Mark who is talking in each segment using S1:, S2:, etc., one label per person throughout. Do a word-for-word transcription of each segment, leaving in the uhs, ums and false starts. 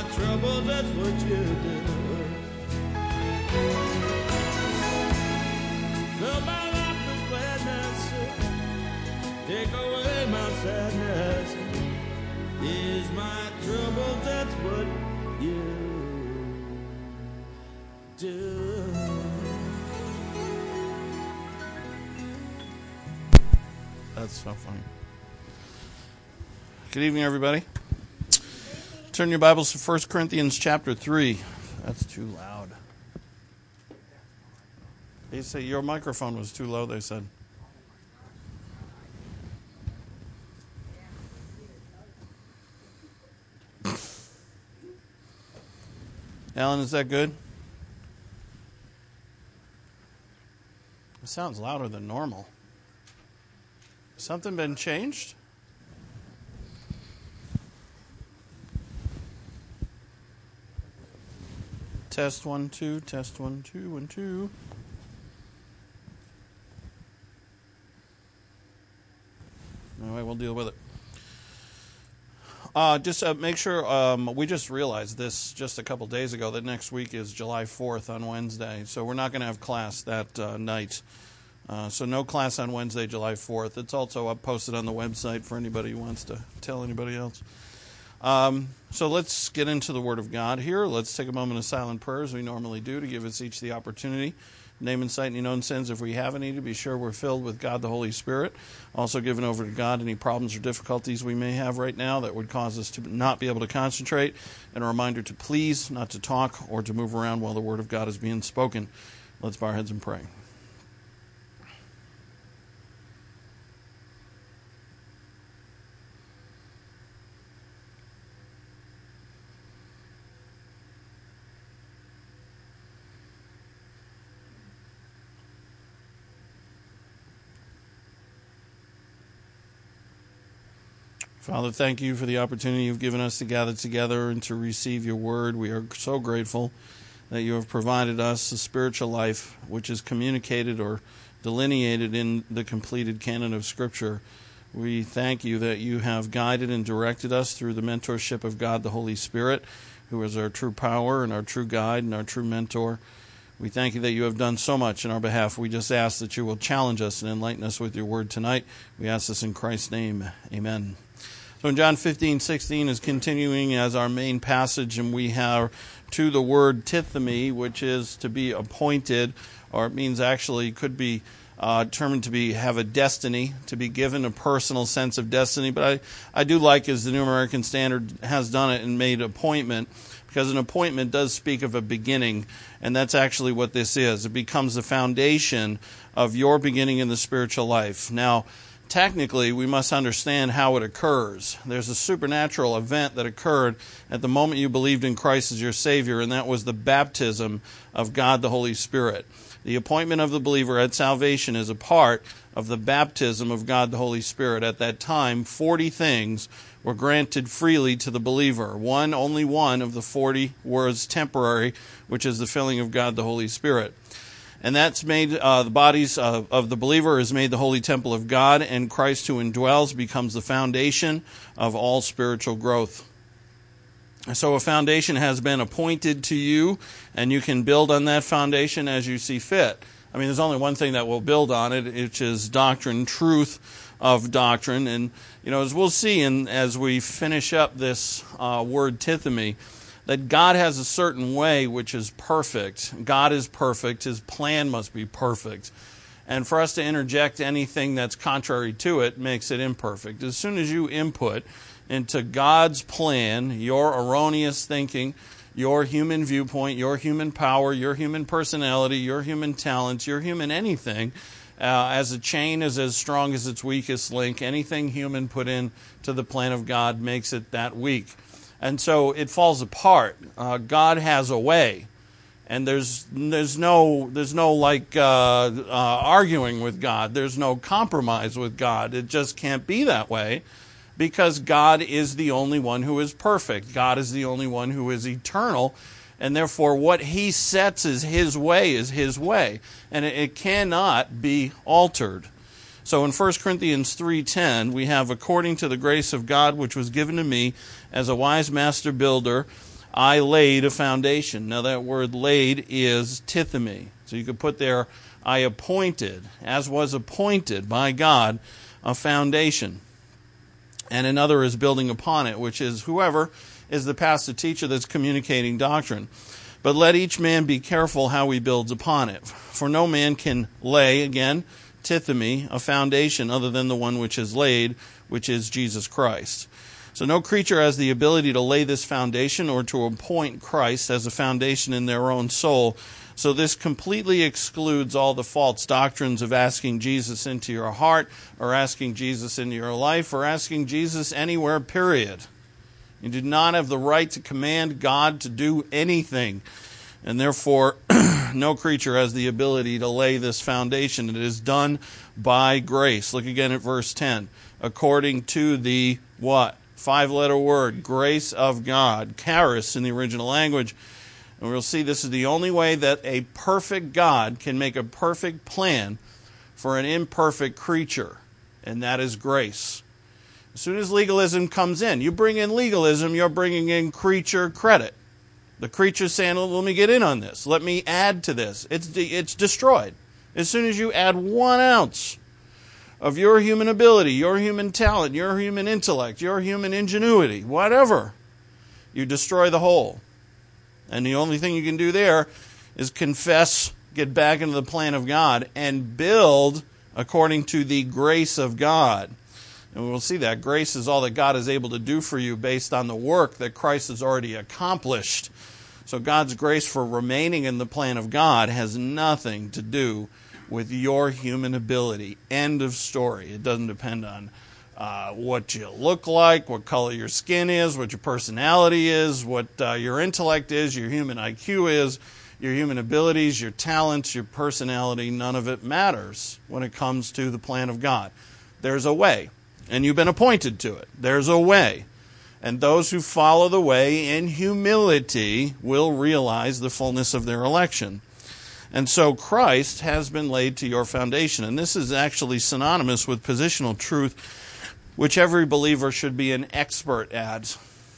S1: trouble, that's what you do. Fill my life with gladness, take away my sadness. Ease my trouble, that's what you do.
S2: That's so funny. Good evening, everybody. Turn your Bibles to First Corinthians chapter three. That's too loud. They say your microphone was too low, they said. Alan, is that good? It sounds louder than normal. Something been changed? Test one, two, test one, two, one, two. Anyway, we'll deal with it. Uh, just uh, make sure, um, we just realized this just a couple days ago, that next week is July fourth on Wednesday, so we're not going to have class that uh, night. Uh, so no class on Wednesday, July fourth. It's also up posted on the website for anybody who wants to tell anybody else. Um, so let's get into the Word of God here. Let's take a moment of silent prayer as we normally do to give us each the opportunity. Name and cite any known sins if we have any, to be sure we're filled with God the Holy Spirit. Also giving over to God any problems or difficulties we may have right now that would cause us to not be able to concentrate. And a reminder to please not to talk or to move around while the Word of God is being spoken. Let's bow our heads and pray. Father, thank you for the opportunity you've given us to gather together and to receive your word. We are so grateful that you have provided us a spiritual life which is communicated or delineated in the completed canon of Scripture. We thank you that you have guided and directed us through the mentorship of God the Holy Spirit, who is our true power and our true guide and our true mentor. We thank you that you have done so much in our behalf. We just ask that you will challenge us and enlighten us with your word tonight. We ask this in Christ's name. Amen. So in John fifteen sixteen is continuing as our main passage, and we have to the word tithemi, which is to be appointed, or it means actually could be uh, determined to be have a destiny, to be given a personal sense of destiny. But I, I do like, as the New American Standard has done it and made appointment, because an appointment does speak of a beginning, and that's actually what this is. It becomes the foundation of your beginning in the spiritual life. Now, technically, we must understand how it occurs. There's a supernatural event that occurred at the moment you believed in Christ as your Savior, and that was the baptism of God the Holy Spirit. The appointment of the believer at salvation is a part of the baptism of God the Holy Spirit. At that time, forty things were granted freely to the believer. One, only one of the forty was temporary, which is the filling of God the Holy Spirit. And that's made, uh, the bodies of, of the believer is made the holy temple of God, and Christ who indwells becomes the foundation of all spiritual growth. So a foundation has been appointed to you, and you can build on that foundation as you see fit. I mean, there's only one thing that will build on it, which is doctrine, truth of doctrine. And, you know, as we'll see in, as we finish up this uh, word tithemi, that God has a certain way which is perfect. God is perfect. His plan must be perfect. And for us to interject anything that's contrary to it makes it imperfect. As soon as you input into God's plan your erroneous thinking, your human viewpoint, your human power, your human personality, your human talents, your human anything, uh, as a chain is as strong as its weakest link, anything human put in to the plan of God makes it that weak. And so it falls apart. Uh, God has a way, and there's there's no there's no like uh, uh, arguing with God. There's no compromise with God. It just can't be that way, because God is the only one who is perfect. God is the only one who is eternal, and therefore what He sets as His way is His way, and it, it cannot be altered. So in First Corinthians three ten, we have, according to the grace of God which was given to me as a wise master builder, I laid a foundation. Now that word laid is tithemi. So you could put there, I appointed, as was appointed by God, a foundation. And another is building upon it, which is whoever is the pastor teacher that's communicating doctrine. But let each man be careful how he builds upon it. For no man can lay, again, tithemi, a foundation other than the one which is laid, which is Jesus Christ. So no creature has the ability to lay this foundation or to appoint Christ as a foundation in their own soul. So this completely excludes all the false doctrines of asking Jesus into your heart or asking Jesus into your life or asking Jesus anywhere, period. You do not have the right to command God to do anything. And therefore, no creature has the ability to lay this foundation. It is done by grace. Look again at verse ten. According to the what? Five-letter word, grace of God. Charis in the original language. And we'll see this is the only way that a perfect God can make a perfect plan for an imperfect creature. And that is grace. As soon as legalism comes in, you bring in legalism, you're bringing in creature credit. The creature's saying, well, let me get in on this. Let me add to this. It's de- it's destroyed. As soon as you add one ounce of your human ability, your human talent, your human intellect, your human ingenuity, whatever, you destroy the whole. And the only thing you can do there is confess, get back into the plan of God, and build according to the grace of God. And we'll see that grace is all that God is able to do for you based on the work that Christ has already accomplished. So God's grace for remaining in the plan of God has nothing to do with your human ability. End of story. It doesn't depend on uh, what you look like, what color your skin is, what your personality is, what uh, your intellect is, your human I Q is, your human abilities, your talents, your personality. None of it matters when it comes to the plan of God. There's a way. And you've been appointed to it. There's a way. And those who follow the way in humility will realize the fullness of their election. And so Christ has been laid to your foundation. And this is actually synonymous with positional truth, which every believer should be an expert at.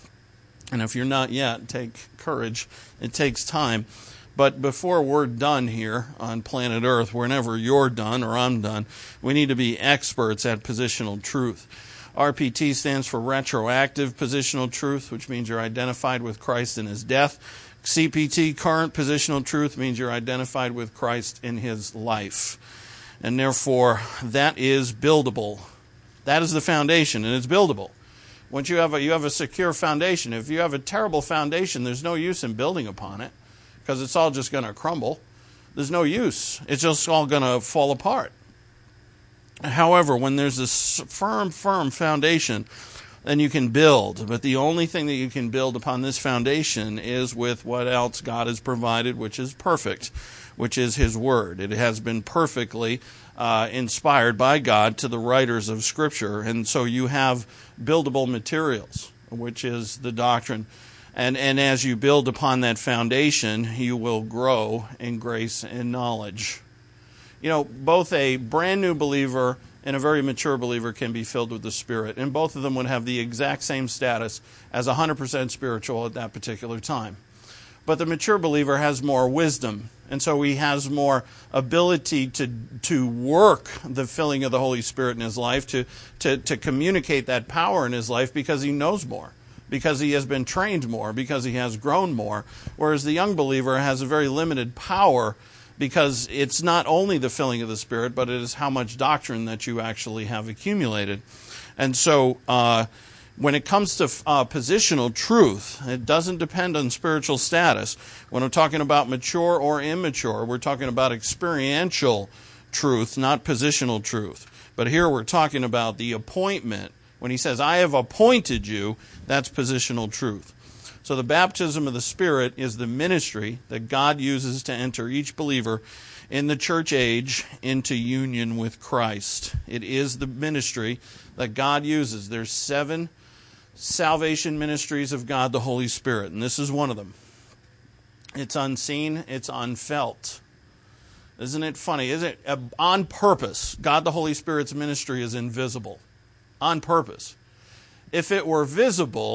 S2: And if you're not yet, take courage. It takes time. But before we're done here on planet Earth, whenever you're done or I'm done, we need to be experts at positional truth. R P T stands for retroactive positional truth, which means you're identified with Christ in his death. C P T, current positional truth, means you're identified with Christ in his life. And therefore, that is buildable. That is the foundation, and it's buildable. Once you have a, you have a secure foundation. If you have a terrible foundation, there's no use in building upon it, because it's all just going to crumble. There's no use. It's just all going to fall apart. However, when there's this firm, firm foundation, then you can build. But the only thing that you can build upon this foundation is with what else God has provided, which is perfect, which is his word. It has been perfectly uh, inspired by God to the writers of Scripture. And so you have buildable materials, which is the doctrine. And and as you build upon that foundation, you will grow in grace and knowledge. You know, both a brand new believer and a very mature believer can be filled with the Spirit. And both of them would have the exact same status as one hundred percent spiritual at that particular time. But the mature believer has more wisdom. And so he has more ability to to work the filling of the Holy Spirit in his life, to, to, to communicate that power in his life because he knows more, because he has been trained more, because he has grown more. Whereas the young believer has a very limited power, because it's not only the filling of the Spirit, but it is how much doctrine that you actually have accumulated. And so uh, when it comes to uh, positional truth, it doesn't depend on spiritual status. When we're talking about mature or immature, we're talking about experiential truth, not positional truth. But here we're talking about the appointment. When he says, I have appointed you, that's positional truth. So the baptism of the Spirit is the ministry that God uses to enter each believer in the church age into union with Christ. It is the ministry that God uses. There's seven salvation ministries of God the Holy Spirit, and this is one of them. It's unseen, it's unfelt. Isn't it funny? Isn't it? On purpose, God the Holy Spirit's ministry is invisible. On purpose. If it were visible,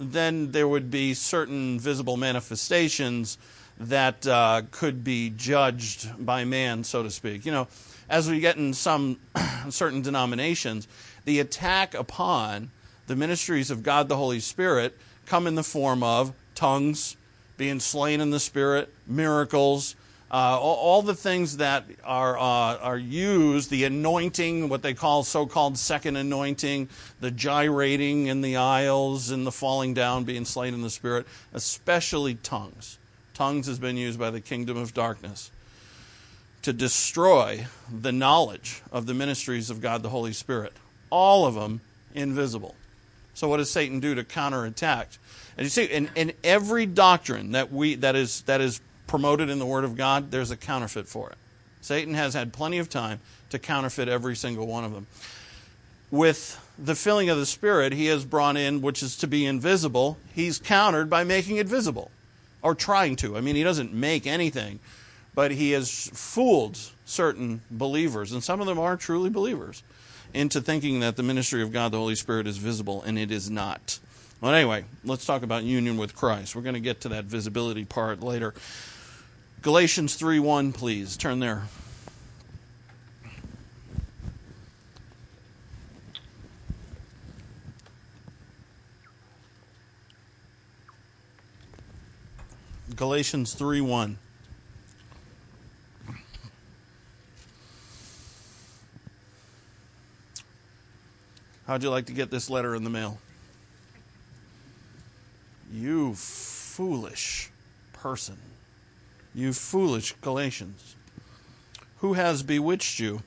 S2: then there would be certain visible manifestations that uh, could be judged by man, so to speak. You know, as we get in some certain denominations, the attack upon the ministries of God the Holy Spirit come in the form of tongues, being slain in the Spirit, miracles, uh, all, all the things that are uh, are used, the anointing, what they call so-called second anointing, the gyrating in the aisles and the falling down, being slain in the Spirit, especially tongues. Tongues has been used by the kingdom of darkness to destroy the knowledge of the ministries of God the Holy Spirit. All of them invisible. So what does Satan do to counterattack? And you see, in, in every doctrine that we that is that is promoted in the Word of God, there's a counterfeit for it. Satan has had plenty of time to counterfeit every single one of them. With the filling of the Spirit, he has brought in, which is to be invisible, he's countered by making it visible. Or trying to. I mean, he doesn't make anything, but he has fooled certain believers, and some of them are truly believers, into thinking that the ministry of God the Holy Spirit is visible, and it is not. Well, anyway, let's talk about union with Christ. We're going to get to that visibility part later. Galatians three one, please. Turn there. Galatians three one. How'd you like to get this letter in the mail? You foolish person. You foolish Galatians. Who has bewitched you?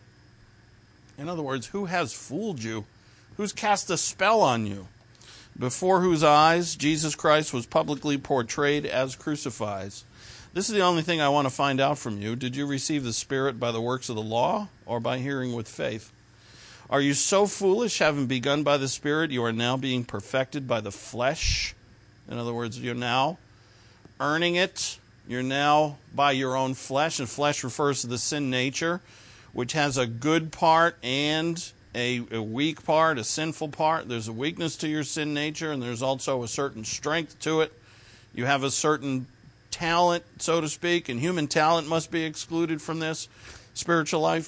S2: In other words, who has fooled you? Who's cast a spell on you? Before whose eyes Jesus Christ was publicly portrayed as crucified. This is the only thing I want to find out from you. Did you receive the Spirit by the works of the law or by hearing with faith? Are you so foolish, having begun by the Spirit, you are now being perfected by the flesh? In other words, you're now earning it. You're now by your own flesh, and flesh refers to the sin nature, which has a good part and A, a weak part, a sinful part. There's a weakness to your sin nature, and there's also a certain strength to it. You have a certain talent, so to speak, and human talent must be excluded from this spiritual life.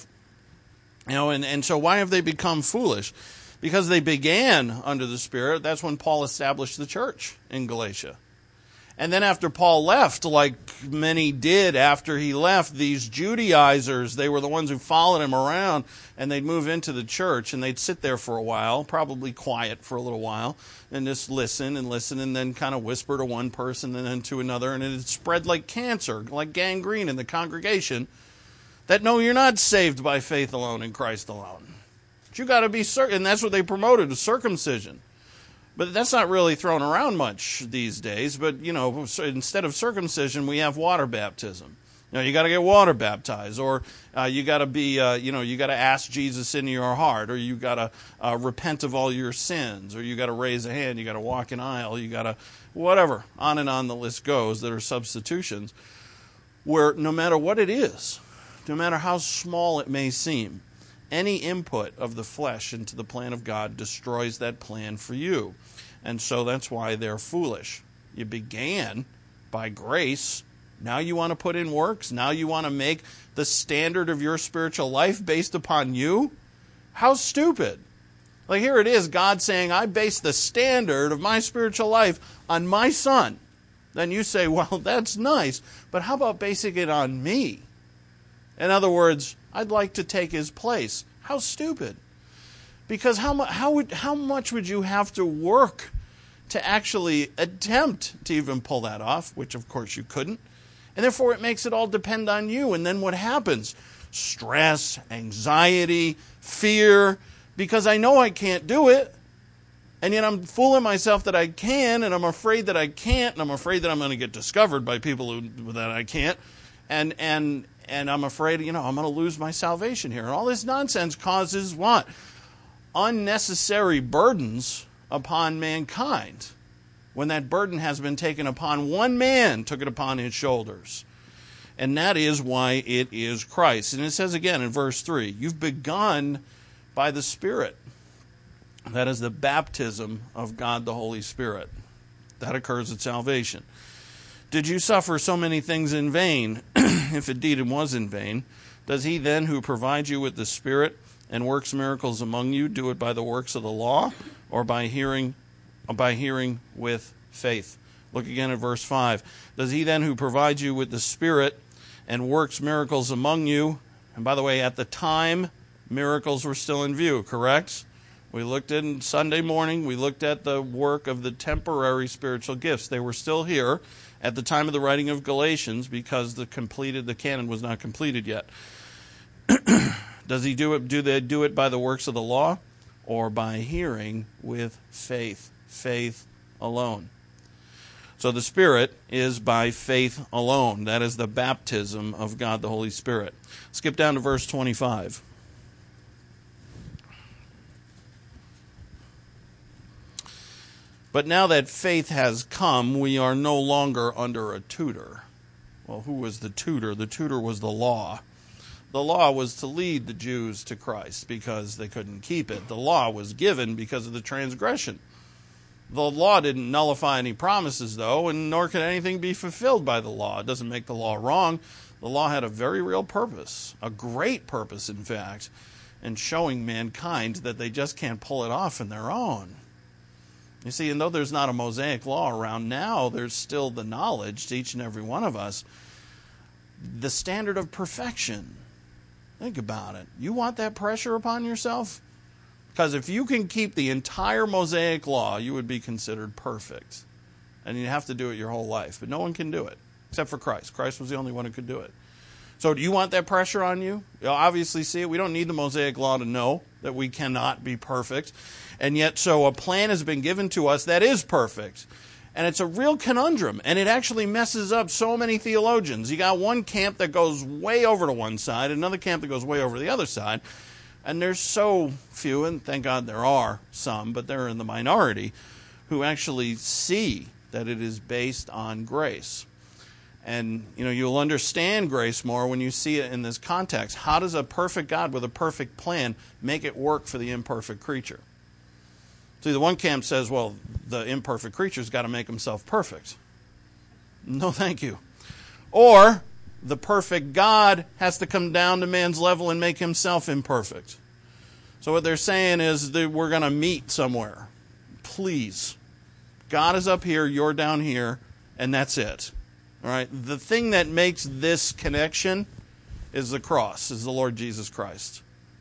S2: You know, and, and so why have they become foolish? Because they began under the Spirit. That's when Paul established the church in Galatia. And then after Paul left, like many did after he left, these Judaizers, they were the ones who followed him around, and they'd move into the church, and they'd sit there for a while, probably quiet for a little while, and just listen and listen, and then kind of whisper to one person and then to another, and it had spread like cancer, like gangrene in the congregation, that no, you're not saved by faith alone in Christ alone. But you got to be certain, and that's what they promoted, circumcision. But that's not really thrown around much these days. But, you know, instead of circumcision, we have water baptism. You know, you got to get water baptized, or uh, you got to be, uh, you know, you got to ask Jesus into your heart, or you got to uh, repent of all your sins, or you got to raise a hand, you got to walk an aisle, you got to, whatever, on and on the list goes. That are substitutions, where no matter what it is, no matter how small it may seem, any input of the flesh into the plan of God destroys that plan for you. And so that's why they're foolish. You began by grace. Now you want to put in works? Now you want to make the standard of your spiritual life based upon you? How stupid. Like here it is, God saying, I base the standard of my spiritual life on my son. Then you say, well, that's nice, but how about basing it on me? In other words, I'd like to take his place. How stupid. Because how, mu- how, would, how much would you have to work to actually attempt to even pull that off, which of course you couldn't. And therefore it makes it all depend on you. And then what happens? Stress, anxiety, fear, because I know I can't do it. And yet I'm fooling myself that I can, and I'm afraid that I can't, and I'm afraid that I'm going to get discovered by people who, that I can't. And and and I'm afraid, you know, I'm going to lose my salvation here. And all this nonsense causes what? Unnecessary burdens upon mankind. When that burden has been taken upon one man, took it upon his shoulders. And that is why it is Christ. And it says again in verse three, you've begun by the Spirit. That is the baptism of God the Holy Spirit. That occurs at salvation. Did you suffer so many things in vain? If indeed it was in vain, does he then who provides you with the Spirit and works miracles among you do it by the works of the law or by hearing by hearing with faith? Look again at verse five. Does he then who provides you with the Spirit and works miracles among you, and by the way, at the time, miracles were still in view, correct? We looked in Sunday morning, we looked at the work of the temporary spiritual gifts. They were still here at the time of the writing of Galatians because the completed the canon was not completed yet. Does he do it? Do they do it by the works of the law or by hearing with faith? Faith alone. So the Spirit is by faith alone. That is the baptism of God the Holy Spirit. Skip down to verse twenty-five. But now that faith has come, we are no longer under a tutor. Well, who was the tutor? The tutor was the law. The law was to lead the Jews to Christ because they couldn't keep it. The law was given because of the transgression. The law didn't nullify any promises, though, and nor could anything be fulfilled by the law. It doesn't make the law wrong. The law had a very real purpose, a great purpose, in fact, in showing mankind that they just can't pull it off on their own. You see, and though there's not a Mosaic law around now, there's still the knowledge to each and every one of us, the standard of perfection. Think about it. You want that pressure upon yourself? Because if you can keep the entire Mosaic law, you would be considered perfect. And you have to do it your whole life. But no one can do it, except for Christ. Christ was the only one who could do it. So do you want that pressure on you? You'll obviously see it. We don't need the Mosaic law to know that we cannot be perfect. And yet, so a plan has been given to us that is perfect. And it's a real conundrum. And it actually messes up so many theologians. You got one camp that goes way over to one side, another camp that goes way over to the other side. And there's so few, and thank God there are some, but they're in the minority, who actually see that it is based on grace. And, you know, you'll understand grace more when you see it in this context. How does a perfect God with a perfect plan make it work for the imperfect creature? See, the one camp says, well, the imperfect creature's got to make himself perfect. No, thank you. Or the perfect God has to come down to man's level and make himself imperfect. So what they're saying is that we're going to meet somewhere. Please. God is up here, you're down here, and that's it. All right? The thing that makes this connection is the cross, is the Lord Jesus Christ.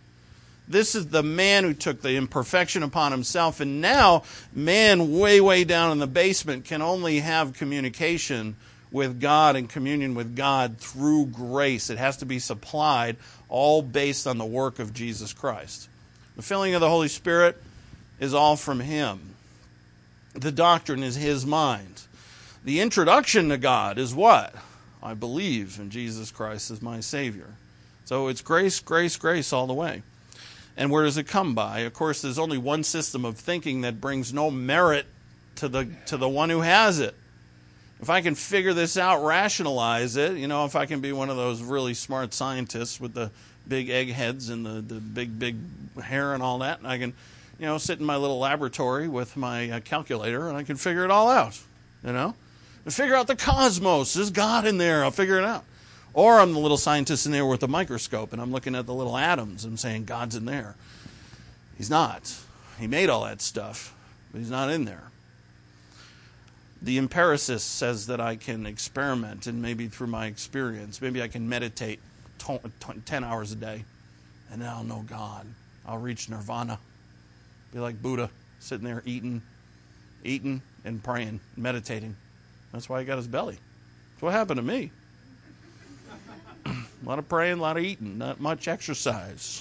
S2: This is the man who took the imperfection upon himself, and now man way, way down in the basement can only have communication with God and communion with God through grace. It has to be supplied, all based on the work of Jesus Christ. The filling of the Holy Spirit is all from Him. The doctrine is His mind. The introduction to God is what? I believe in Jesus Christ as my Savior. So it's grace, grace, grace all the way. And where does it come by? Of course, there's only one system of thinking that brings no merit to the to the one who has it. If I can figure this out, rationalize it, you know, if I can be one of those really smart scientists with the big egg heads and the, the big, big hair and all that, and I can, you know, sit in my little laboratory with my uh, calculator and I can figure it all out, you know. And figure out the cosmos. There's God in there. I'll figure it out. Or I'm the little scientist in there with a microscope, and I'm looking at the little atoms and saying, God's in there. He's not. He made all that stuff, but He's not in there. The empiricist says that I can experiment, and maybe through my experience, maybe I can meditate ten hours a day, and then I'll know God. I'll reach nirvana. Be like Buddha, sitting there eating, eating and praying, meditating. That's why He got His belly. That's what happened to me. A lot of praying, a lot of eating, not much exercise.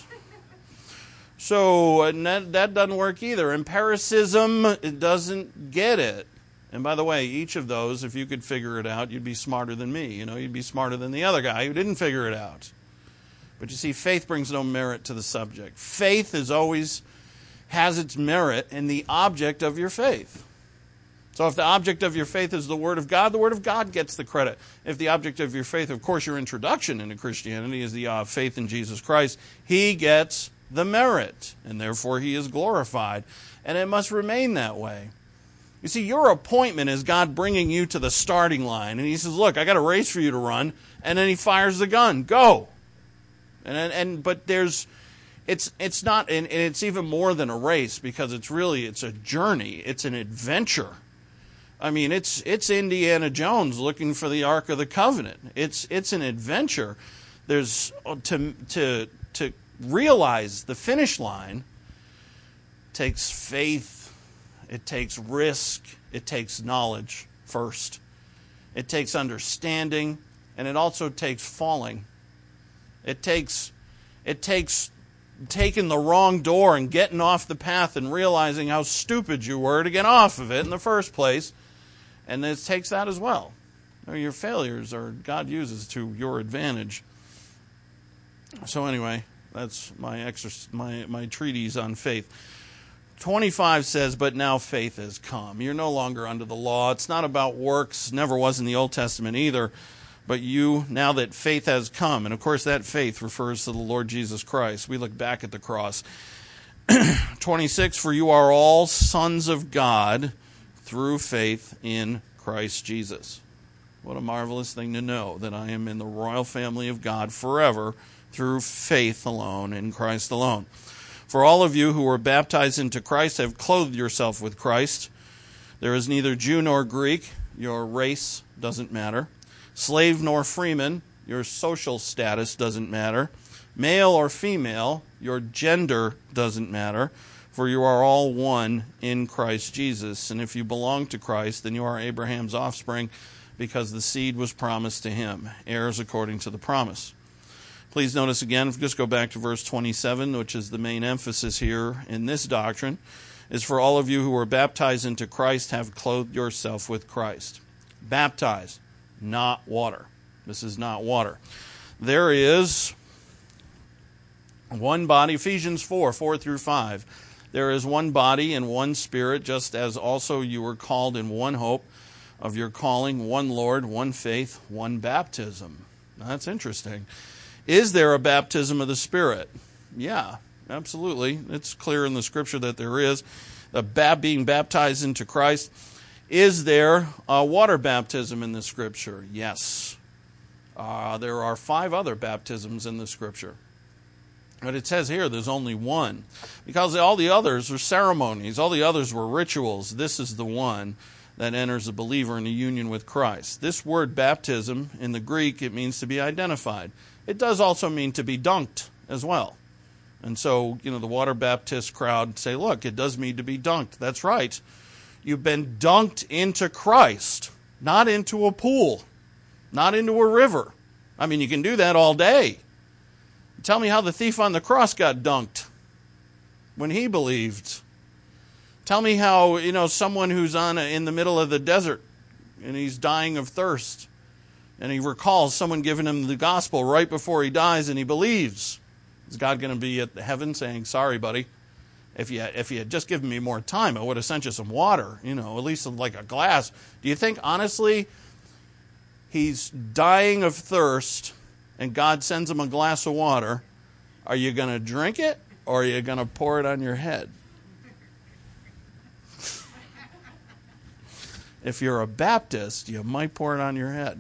S2: So and that, that doesn't work either. Empiricism, it doesn't get it. And by the way, each of those, if you could figure it out, you'd be smarter than me. You know, you'd be smarter than the other guy who didn't figure it out. But you see, faith brings no merit to the subject. Faith is always has its merit in the object of your faith. So if the object of your faith is the Word of God, the Word of God gets the credit. If the object of your faith, of course, your introduction into Christianity is the uh, faith in Jesus Christ, He gets the merit, and therefore He is glorified. And it must remain that way. You see, your appointment is God bringing you to the starting line. And he says, look, I got a race for you to run. And then he fires the gun. Go. And, and but there's, it's it's not, and, and it's even more than a race, because it's really, it's a journey. It's an adventure. I mean, it's it's Indiana Jones looking for the Ark of the Covenant. It's it's an adventure. There's, to to to realize the finish line takes faith. It takes risk. It takes knowledge first. It takes understanding, and it also takes falling. It takes it takes taking the wrong door and getting off the path and realizing how stupid you were to get off of it in the first place. And it takes that as well. Your failures are God uses to your advantage. So anyway, that's my exercise, my my treatise on faith. twenty-five says, but now faith has come. You're no longer under the law. It's not about works. Never was in the Old Testament either. But you, now that faith has come, and of course that faith refers to the Lord Jesus Christ. We look back at the cross. twenty-six, for you are all sons of God through faith in Christ Jesus. What a marvelous thing to know, that I am in the royal family of God forever through faith alone, in Christ alone. For all of you who were baptized into Christ have clothed yourself with Christ. There is neither Jew nor Greek. Your race doesn't matter. Slave nor freeman. Your social status doesn't matter. Male or female. Your gender doesn't matter. For you are all one in Christ Jesus. And if you belong to Christ, then you are Abraham's offspring, because the seed was promised to him, heirs according to the promise. Please notice again, just go back to verse twenty-seven, which is the main emphasis here in this doctrine, is for all of you who were baptized into Christ have clothed yourself with Christ. Baptized, not water. This is not water. There is one body, Ephesians four, four through five. There is one body and one Spirit, just as also you were called in one hope of your calling, one Lord, one faith, one baptism. Now, that's interesting. Is there a baptism of the Spirit? Yeah, absolutely. It's clear in the Scripture that there is. The bab- being baptized into Christ. Is there a water baptism in the Scripture? Yes. Uh, there are five other baptisms in the Scripture. But it says here there's only one. Because all the others are ceremonies. All the others were rituals. This is the one that enters a believer in a union with Christ. This word baptism, in the Greek, it means to be identified. It does also mean to be dunked as well. And so, you know, the water Baptist crowd say, look, it does mean to be dunked. That's right. You've been dunked into Christ, not into a pool, not into a river. I mean, you can do that all day. Tell me how the thief on the cross got dunked when he believed. Tell me how, you know, someone who's on a, in the middle of the desert and he's dying of thirst, and he recalls someone giving him the gospel right before he dies, and he believes. Is God going to be at heaven saying, sorry, buddy, if you, if you had just given me more time, I would have sent you some water, you know, at least like a glass. Do you think, honestly, he's dying of thirst, and God sends him a glass of water? Are you going to drink it, or are you going to pour it on your head? If you're a Baptist, you might pour it on your head.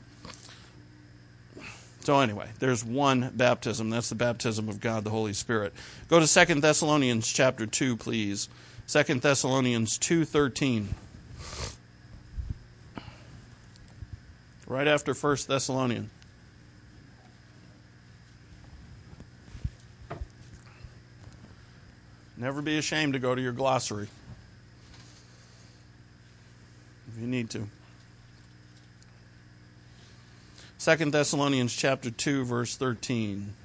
S2: So anyway, there's one baptism. That's the baptism of God, the Holy Spirit. Go to Second Thessalonians chapter two, please. Second Thessalonians two thirteen. Right after First Thessalonians. Never be ashamed to go to your glossary if you need to. Second Thessalonians chapter two, verse thirteen.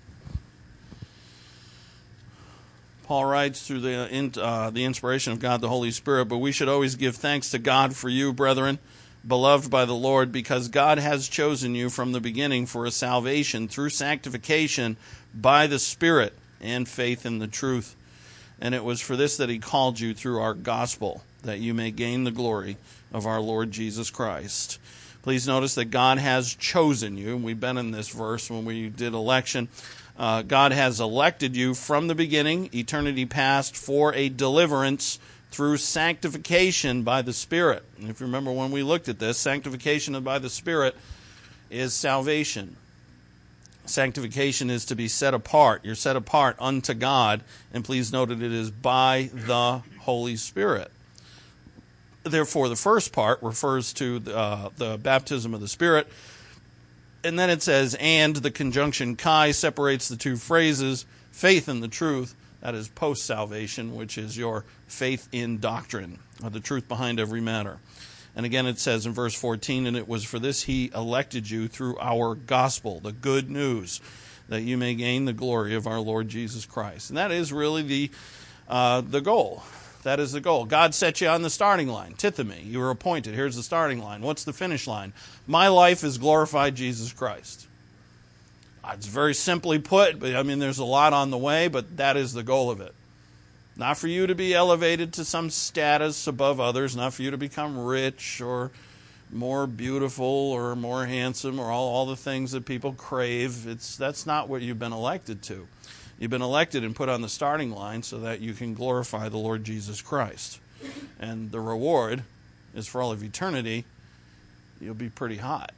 S2: Paul writes through the uh, the inspiration of God the Holy Spirit, but we should always give thanks to God for you, brethren, beloved by the Lord, because God has chosen you from the beginning for a salvation through sanctification by the Spirit and faith in the truth. And it was for this that he called you through our gospel, that you may gain the glory of our Lord Jesus Christ. Please notice that God has chosen you. We've been in this verse when we did election. Uh, God has elected you from the beginning, eternity past, for a deliverance through sanctification by the Spirit. And if you remember when we looked at this, sanctification by the Spirit is salvation. Sanctification is to be set apart. You're set apart unto God, and please note that it is by the Holy Spirit. Therefore, the first part refers to uh, the baptism of the Spirit, and then it says, and the conjunction kai separates the two phrases, faith in the truth, that is post-salvation, which is your faith in doctrine, or the truth behind every matter. And again it says in verse fourteen, and it was for this he elected you through our gospel, the good news, that you may gain the glory of our Lord Jesus Christ. And that is really the uh, the goal. That is the goal. God set you on the starting line. Tithemi, you were appointed. Here's the starting line. What's the finish line? My life is glorified Jesus Christ. It's very simply put, but I mean, there's a lot on the way, but that is the goal of it. Not for you to be elevated to some status above others, not for you to become rich or more beautiful or more handsome or all, all the things that people crave. It's that's not what you've been elected to. You've been elected and put on the starting line so that you can glorify the Lord Jesus Christ. And the reward is for all of eternity, you'll be pretty hot.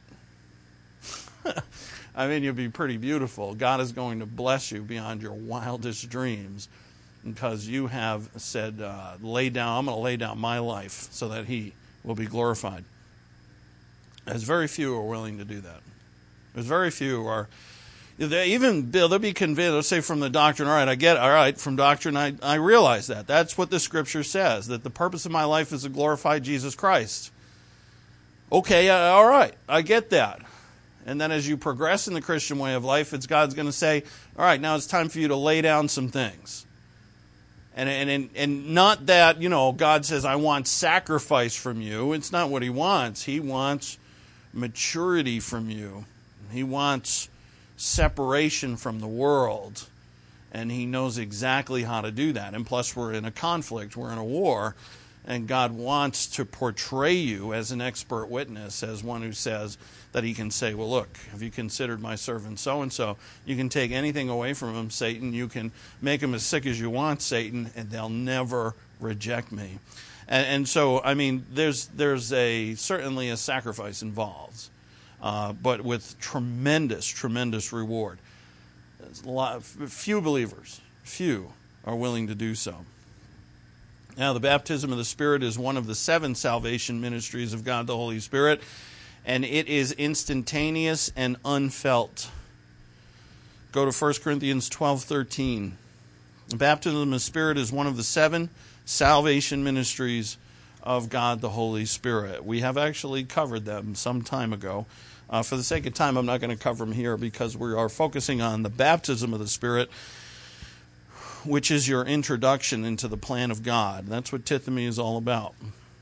S2: I mean, you'll be pretty beautiful. God is going to bless you beyond your wildest dreams because you have said, uh, lay down, I'm going to lay down my life so that he will be glorified. There's very few who are willing to do that. There's very few who are, they even, they'll be convinced, let's say from the doctrine, all right, I get it, all right, from doctrine, I, I realize that. That's what the Scripture says, that the purpose of my life is to glorify Jesus Christ. Okay, uh, all right, I get that. And then as you progress in the Christian way of life, it's God's going to say, all right, now it's time for you to lay down some things. And, and, and not that, you know, God says, I want sacrifice from you. It's not what he wants. He wants maturity from you. He wants separation from the world. And he knows exactly how to do that. And plus, we're in a conflict. We're in a war. And God wants to portray you as an expert witness, as one who says that he can say, well, look, have you considered my servant so-and-so? You can take anything away from him, Satan. You can make him as sick as you want, Satan, and they'll never reject me. And, and so, I mean, there's there's a certainly a sacrifice involved, uh, but with tremendous, tremendous reward. There's a lot, few believers, few are willing to do so. Now, the baptism of the Spirit is one of the seven salvation ministries of God the Holy Spirit, and it is instantaneous and unfelt. Go to First Corinthians twelve thirteen. The baptism of the Spirit is one of the seven salvation ministries of God the Holy Spirit. We have actually covered them some time ago. Uh, for the sake of time, I'm not going to cover them here because we are focusing on the baptism of the Spirit, which is your introduction into the plan of God. That's what Tithemi is all about.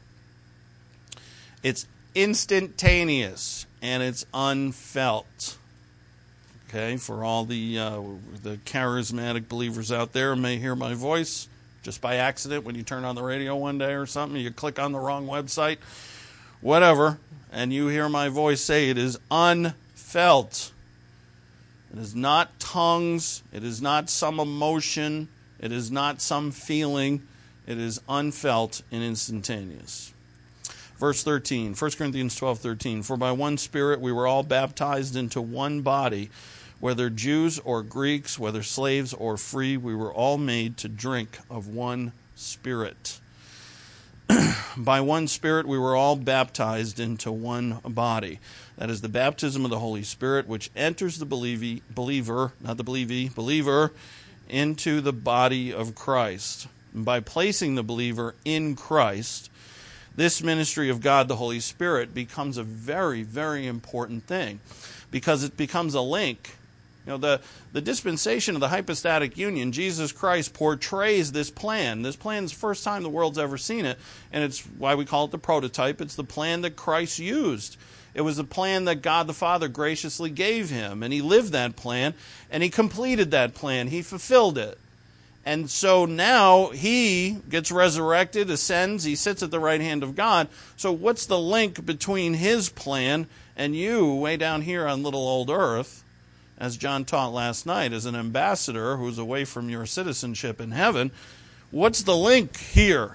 S2: It's instantaneous and it's unfelt. Okay, for all the uh, the charismatic believers out there who may hear my voice just by accident when you turn on the radio one day or something, you click on the wrong website, whatever, and you hear my voice say it is unfelt. It is not tongues. It is not some emotion. It is not some feeling. It is unfelt and instantaneous. Verse thirteen, First Corinthians twelve thirteen. For by one Spirit we were all baptized into one body, whether Jews or Greeks, whether slaves or free, we were all made to drink of one Spirit. By one Spirit we were all baptized into one body. That is the baptism of the Holy Spirit, which enters the believee, believer, not the believee, believer, into the body of Christ. And by placing the believer in Christ, this ministry of God the Holy Spirit becomes a very, very important thing because it becomes a link. You know, the, the dispensation of the hypostatic union, Jesus Christ portrays this plan. This plan is the first time the world's ever seen it, and it's why we call it the prototype. It's the plan that Christ used. It was the plan that God the Father graciously gave him, and he lived that plan, and he completed that plan. He fulfilled it. And so now he gets resurrected, ascends, he sits at the right hand of God. So what's the link between his plan and you way down here on little old earth? As John taught last night, as an ambassador who's away from your citizenship in heaven, what's the link here?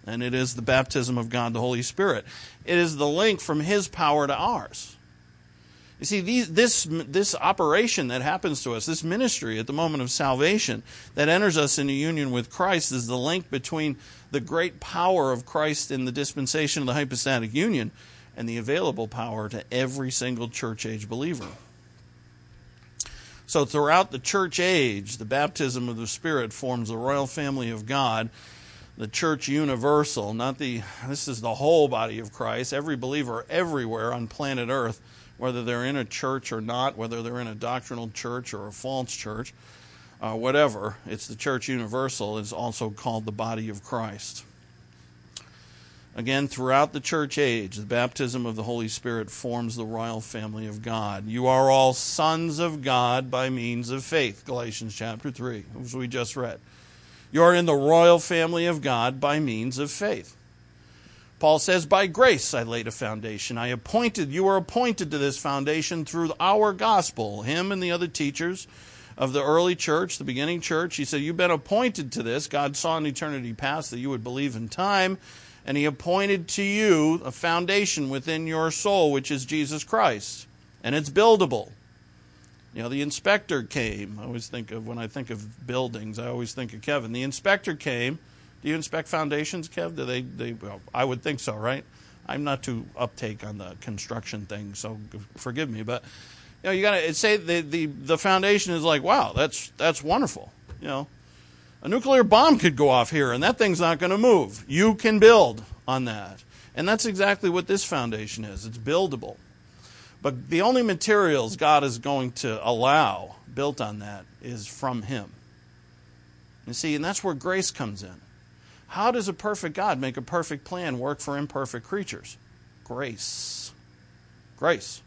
S2: and it is the baptism of God, the Holy Spirit. It is the link from His power to ours. You see, these, this this operation that happens to us, this ministry at the moment of salvation that enters us into union with Christ, is the link between the great power of Christ in the dispensation of the hypostatic union and the available power to every single church age believer. So throughout the church age, the baptism of the Spirit forms the royal family of God, the church universal, not the, this is the whole body of Christ, every believer everywhere on planet Earth, whether they're in a church or not, whether they're in a doctrinal church or a false church, uh, whatever, it's the church universal. It's also called the body of Christ. Again, throughout the church age, the baptism of the Holy Spirit forms the royal family of God. You are all sons of God by means of faith, Galatians chapter three, as we just read. You are in the royal family of God by means of faith. Paul says, by grace I laid a foundation. I appointed, you are appointed to this foundation through our gospel. Him and the other teachers of the early church, the beginning church, he said, you've been appointed to this. God saw in eternity past that you would believe in time, and He appointed to you a foundation within your soul, which is Jesus Christ. And it's buildable. You know, the inspector came. I always think of, when I think of buildings, I always think of Kevin. The inspector came. Do you inspect foundations, Kev? Do they, they, well, I would think so, right? I'm not too uptake on the construction thing, so forgive me. But, you know, you got to say the, the, the foundation is like, wow, that's that's wonderful, you know. A nuclear bomb could go off here, and that thing's not going to move. You can build on that. And that's exactly what this foundation is. It's buildable. But the only materials God is going to allow built on that is from Him. You see, and that's where grace comes in. How does a perfect God make a perfect plan work for imperfect creatures? Grace. Grace.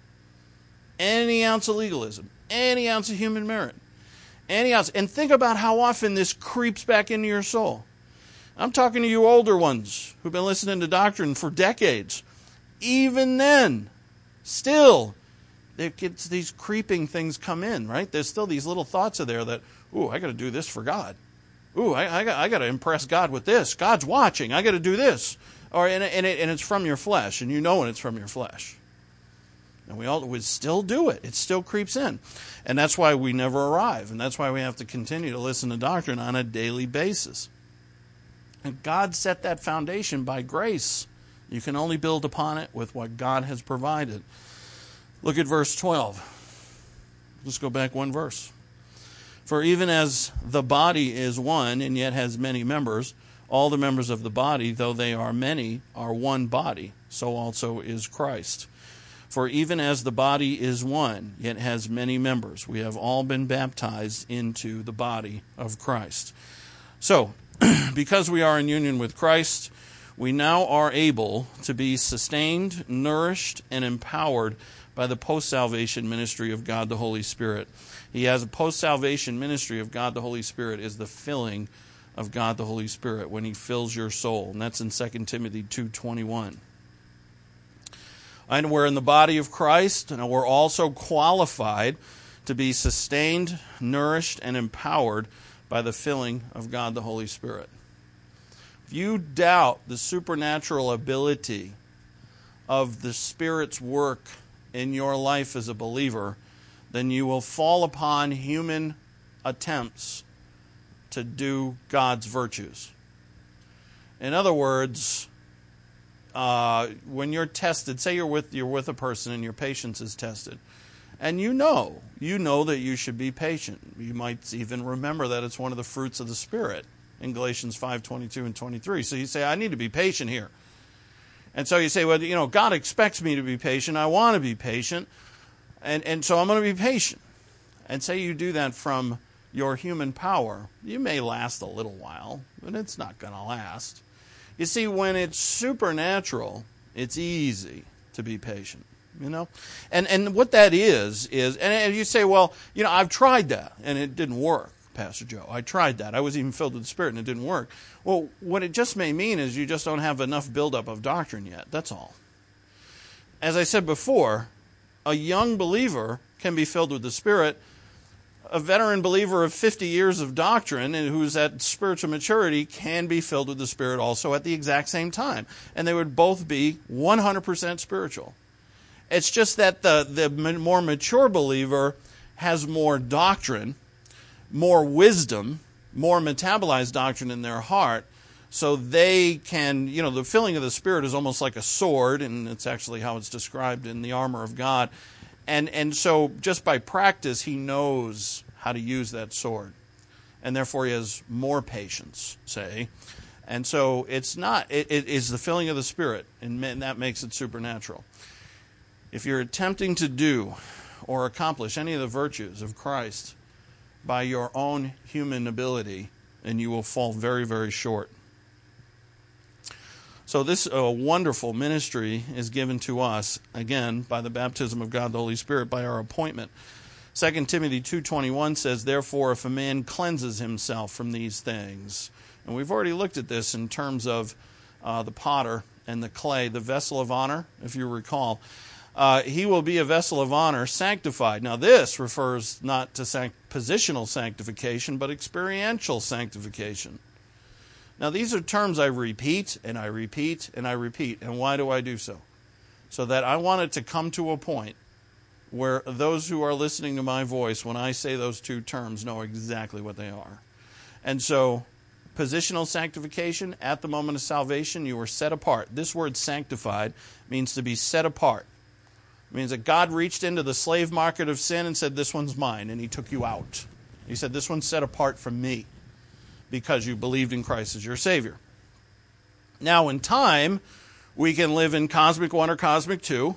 S2: Any ounce of legalism, any ounce of human merit, any ounce. And think about how often this creeps back into your soul. I'm talking to you older ones who've been listening to doctrine for decades. Even then, still, there gets these creeping things come in, right? There's still these little thoughts of there that, ooh, I got to do this for God. Ooh, I, I got, I got to impress God with this. God's watching. I got to do this. Or and, and, it, and it's from your flesh, and you know when it's from your flesh. And we all would still do it. It still creeps in. And that's why we never arrive. And that's why we have to continue to listen to doctrine on a daily basis. And God set that foundation by grace. You can only build upon it with what God has provided. Look at verse twelve. Let's go back one verse. For even as the body is one and yet has many members, all the members of the body, though they are many, are one body. So also is Christ. For even as the body is one, yet has many members, we have all been baptized into the body of Christ. So, because we are in union with Christ, we now are able to be sustained, nourished, and empowered by the post-salvation ministry of God the Holy Spirit. He has a post-salvation ministry of God the Holy Spirit is the filling of God the Holy Spirit when He fills your soul. And that's in Second Timothy two twenty-one. And we're in the body of Christ, and we're also qualified to be sustained, nourished, and empowered by the filling of God the Holy Spirit. If you doubt the supernatural ability of the Spirit's work in your life as a believer, then you will fall upon human attempts to do God's virtues. In other words, uh, when you're tested, say you're with you're with a person and your patience is tested, and you know, you know that you should be patient. You might even remember that it's one of the fruits of the Spirit in Galatians five twenty-two and twenty-three. So you say, I need to be patient here. And so you say, well, you know, God expects me to be patient. I want to be patient. And and so I'm going to be patient. And say you do that from your human power. You may last a little while, but it's not going to last. You see, when it's supernatural, it's easy to be patient, you know? And and what that is, is, and you say, well, you know, I've tried that, and it didn't work, Pastor Joe. I tried that. I was even filled with the Spirit, and it didn't work. Well, what it just may mean is you just don't have enough buildup of doctrine yet. That's all. As I said before, a young believer can be filled with the Spirit a veteran believer of fifty years of doctrine and who's at spiritual maturity can be filled with the Spirit also at the exact same time. And they would both be one hundred percent spiritual. It's just that the, the more mature believer has more doctrine, more wisdom, more metabolized doctrine in their heart, so they can, you know, the filling of the Spirit is almost like a sword, and it's actually how it's described in the armor of God. And and so just by practice, he knows how to use that sword. And therefore he has more patience, say. And so it's not, it, it is the filling of the Spirit, and that makes it supernatural. If you're attempting to do or accomplish any of the virtues of Christ by your own human ability, then you will fall very, very short. So this uh, wonderful ministry is given to us, again, by the baptism of God the Holy Spirit, by our appointment. Second Timothy two twenty-one says, therefore, if a man cleanses himself from these things. And we've already looked at this in terms of uh, the potter and the clay, the vessel of honor, if you recall. Uh, he will be a vessel of honor, sanctified. Now this refers not to sanct- positional sanctification, but experiential sanctification. Now, these are terms I repeat, and I repeat, and I repeat. And why do I do so? So that I want it to come to a point where those who are listening to my voice, when I say those two terms, know exactly what they are. And so, positional sanctification, at the moment of salvation, you are set apart. This word sanctified means to be set apart. It means that God reached into the slave market of sin and said, this one's mine, and he took you out. He said, this one's set apart from me, because you believed in Christ as your Savior. Now, in time, we can live in cosmic one or cosmic two,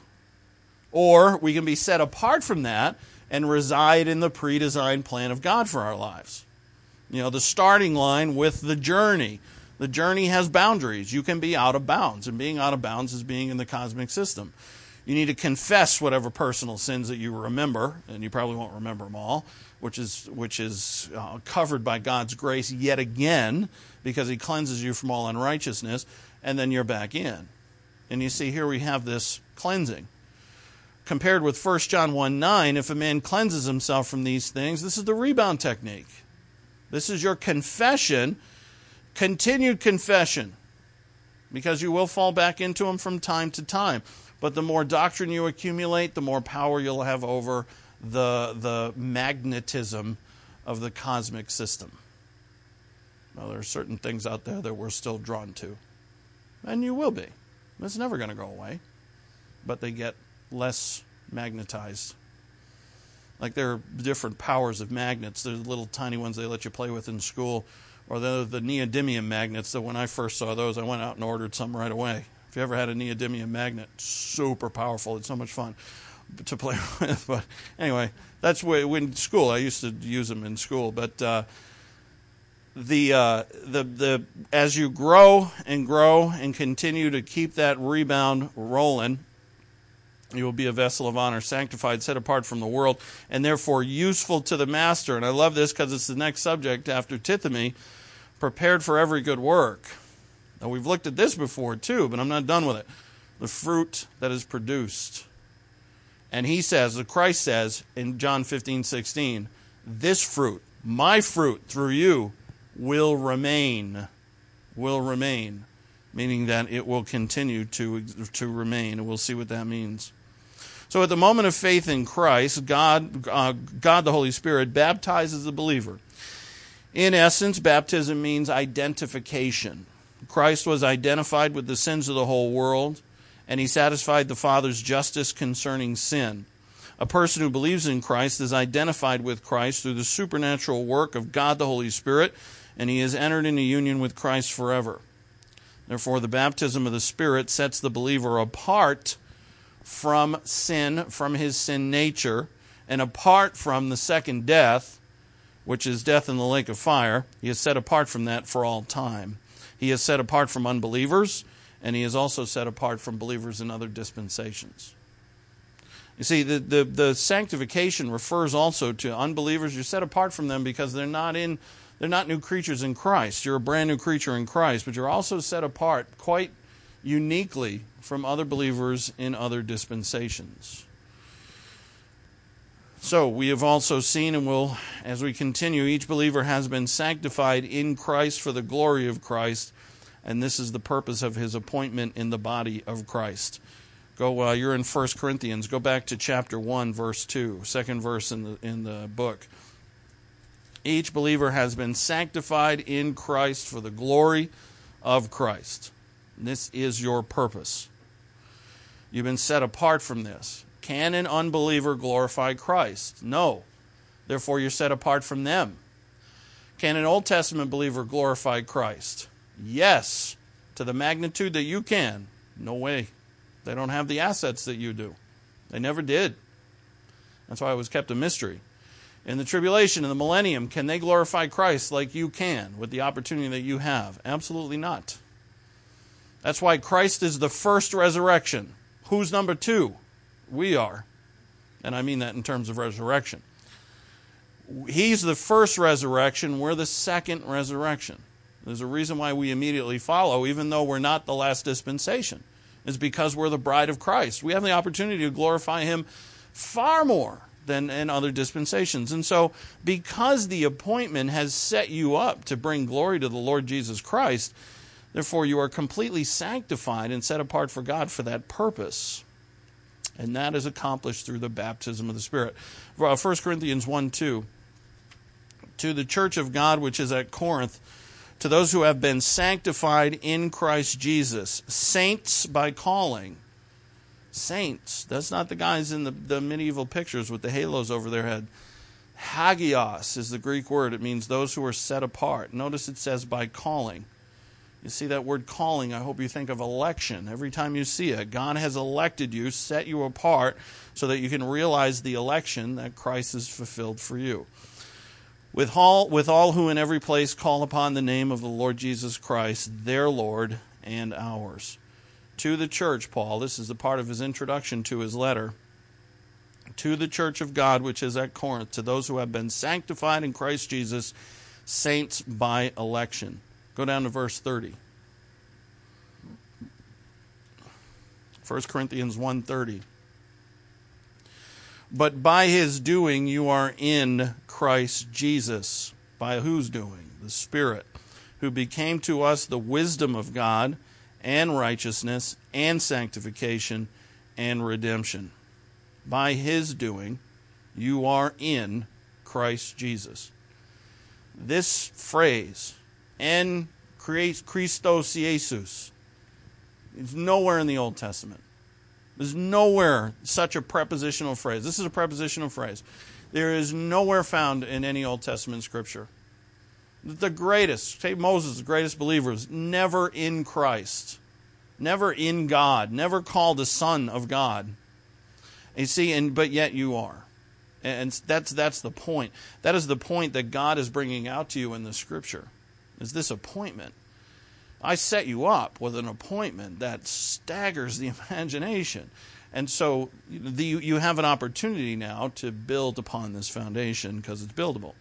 S2: or we can be set apart from that and reside in the pre-designed plan of God for our lives. You know, the starting line with the journey. The journey has boundaries. You can be out of bounds, and being out of bounds is being in the cosmic system. You need to confess whatever personal sins that you remember, and you probably won't remember them all, which is which is uh, covered by God's grace yet again, because he cleanses you from all unrighteousness, and then you're back in. And you see, here we have this cleansing. Compared with First John one nine, if a man cleanses himself from these things, this is the rebound technique. This is your confession, continued confession, because you will fall back into them from time to time. But the more doctrine you accumulate, the more power you'll have over the the magnetism of the cosmic system. Now, there are certain things out there that we're still drawn to. And you will be. It's never going to go away. But they get less magnetized. Like there are different powers of magnets. There's little tiny ones they let you play with in school. Or the, the neodymium magnets that when I first saw those, I went out and ordered some right away. If you ever had a neodymium magnet, super powerful. It's so much fun to play with. But anyway, that's where in school I used to use them in school. But uh, the uh, the the as you grow and grow and continue to keep that rebound rolling, you will be a vessel of honor, sanctified, set apart from the world, and therefore useful to the master. And I love this because it's the next subject after Tithemi, prepared for every good work. Now, we've looked at this before, too, but I'm not done with it. The fruit that is produced. And he says, Christ says in John fifteen sixteen, this fruit, my fruit through you, will remain. Will remain. Meaning that it will continue to, to remain. And we'll see what that means. So at the moment of faith in Christ, God, uh, God the Holy Spirit baptizes the believer. In essence, baptism means identification. Christ was identified with the sins of the whole world, and he satisfied the Father's justice concerning sin. A person who believes in Christ is identified with Christ through the supernatural work of God the Holy Spirit, and he is entered into union with Christ forever. Therefore, the baptism of the Spirit sets the believer apart from sin, from his sin nature, and apart from the second death, which is death in the lake of fire. He is set apart from that for all time. He is set apart from unbelievers, and he is also set apart from believers in other dispensations. You see, the, the, the sanctification refers also to unbelievers. You're set apart from them because they're not in, they're not new creatures in Christ. You're a brand new creature in Christ, but you're also set apart quite uniquely from other believers in other dispensations. So we have also seen, and will, as we continue, each believer has been sanctified in Christ for the glory of Christ, and this is the purpose of his appointment in the body of Christ. Go, uh, you're in First Corinthians. Go back to chapter one, verse two, second verse in the in the book. Each believer has been sanctified in Christ for the glory of Christ. This is your purpose. You've been set apart from this. Can an unbeliever glorify Christ? No. Therefore, you're set apart from them. Can an Old Testament believer glorify Christ? Yes. To the magnitude that you can. No way. They don't have the assets that you do. They never did. That's why it was kept a mystery. In the tribulation, in the millennium, can they glorify Christ like you can with the opportunity that you have? Absolutely not. That's why Christ is the first resurrection. Who's number two? We are. And I mean that in terms of resurrection. He's the first resurrection. We're the second resurrection. There's a reason why we immediately follow, even though we're not the last dispensation. It's because we're the bride of Christ. We have the opportunity to glorify him far more than in other dispensations. And so, because the appointment has set you up to bring glory to the Lord Jesus Christ, therefore you are completely sanctified and set apart for God for that purpose. And that is accomplished through the baptism of the Spirit. First Corinthians one two. To the church of God which is at Corinth, to those who have been sanctified in Christ Jesus, saints by calling. Saints. That's not the guys in the, the medieval pictures with the halos over their head. Hagios is the Greek word. It means those who are set apart. Notice it says by calling. You see that word calling, I hope you think of election. Every time you see it, God has elected you, set you apart, so that you can realize the election that Christ has fulfilled for you. With all, with all who in every place call upon the name of the Lord Jesus Christ, their Lord and ours. To the church, Paul, this is the part of his introduction to his letter. To the church of God which is at Corinth, to those who have been sanctified in Christ Jesus, saints by election. Go down to verse thirty. First Corinthians one thirty. But by his doing you are in Christ Jesus. By whose doing? The Spirit, who became to us the wisdom of God and righteousness and sanctification and redemption. By his doing you are in Christ Jesus. This phrase, en Christos Jesus, is nowhere in the Old Testament. There's nowhere such a prepositional phrase. This is a prepositional phrase. There is nowhere found in any Old Testament scripture. The greatest, say Moses, the greatest believers, never in Christ, never in God, never called a son of God. You see, and but yet you are. And that's that's the point. That is the point that God is bringing out to you in the Scripture, is this appointment. I set you up with an appointment that staggers the imagination. And so the, you have an opportunity now to build upon this foundation because it's buildable.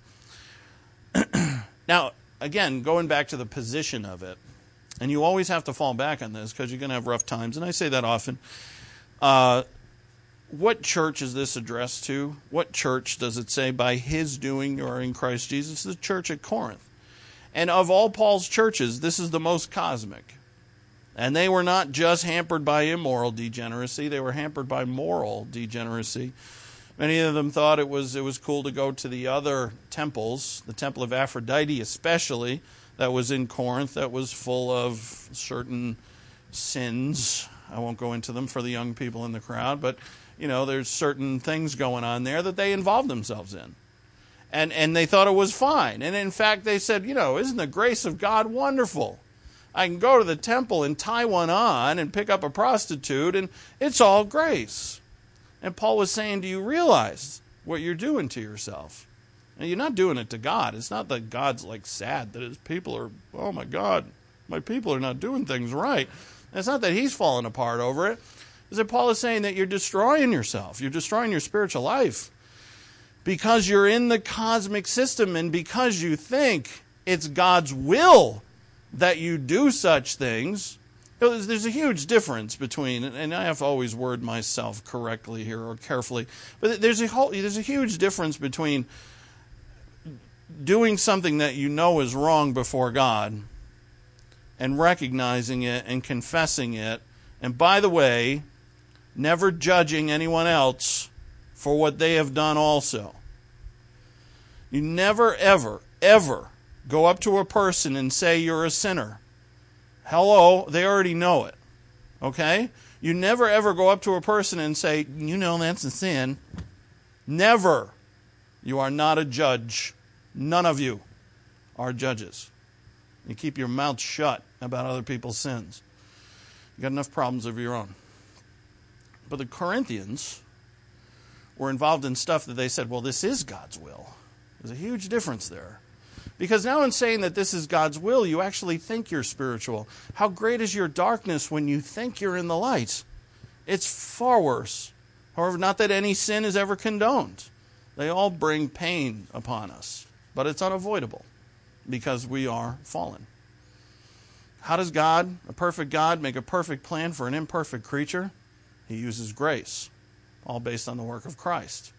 S2: Now, again, going back to the position of it, and you always have to fall back on this because you're going to have rough times, and I say that often. Uh, what church is this addressed to? What church does it say, by his doing you are in Christ Jesus? The church at Corinth. And of all Paul's churches, this is the most cosmic. And they were not just hampered by immoral degeneracy, they were hampered by moral degeneracy. Many of them thought it was it was cool to go to the other temples, the temple of Aphrodite especially, that was in Corinth, that was full of certain sins. I won't go into them for the young people in the crowd, but you know, there's certain things going on there that they involved themselves in. And and they thought it was fine. And in fact, they said, you know, isn't the grace of God wonderful? I can go to the temple and tie one on and pick up a prostitute, and it's all grace. And Paul was saying, do you realize what you're doing to yourself? And you're not doing it to God. It's not that God's like sad that his people are, oh my God, my people are not doing things right. And it's not that he's falling apart over it. It's that Paul is saying that you're destroying yourself. You're destroying your spiritual life. Because you're in the cosmic system and because you think it's God's will that you do such things, You know, there's, there's a huge difference between, and I have to always word myself correctly here or carefully, but there's a whole, there's a huge difference between doing something that you know is wrong before God and recognizing it and confessing it, and by the way, never judging anyone else for what they have done also. You never, ever, ever go up to a person and say you're a sinner. Hello, they already know it. Okay? You never, ever go up to a person and say, you know that's a sin. Never. You are not a judge. None of you are judges. You keep your mouth shut about other people's sins. You got enough problems of your own. But the Corinthians were involved in stuff that they said, well, this is God's will. There's a huge difference there. Because now in saying that this is God's will, you actually think you're spiritual. How great is your darkness when you think you're in the light? It's far worse. However, not that any sin is ever condoned. They all bring pain upon us. But it's unavoidable because we are fallen. How does God, a perfect God, make a perfect plan for an imperfect creature? He uses grace, all based on the work of Christ.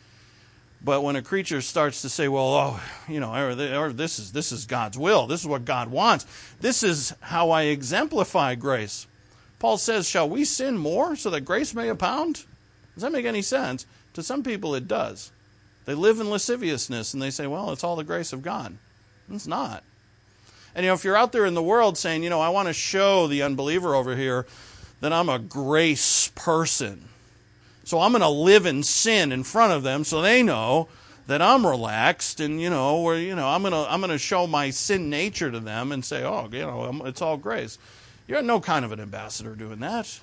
S2: But when a creature starts to say, well, oh, you know, or this is this is God's will. This is what God wants. This is how I exemplify grace. Paul says, shall we sin more so that grace may abound? Does that make any sense? To some people it does. They live in lasciviousness and they say, well, it's all the grace of God. It's not. And, you know, if you're out there in the world saying, you know, I want to show the unbeliever over here that I'm a grace person. So I'm going to live in sin in front of them so they know that I'm relaxed and, you know, where, you know, I'm going to I'm going to show my sin nature to them and say, oh, you know, it's all grace. You're no kind of an ambassador doing that.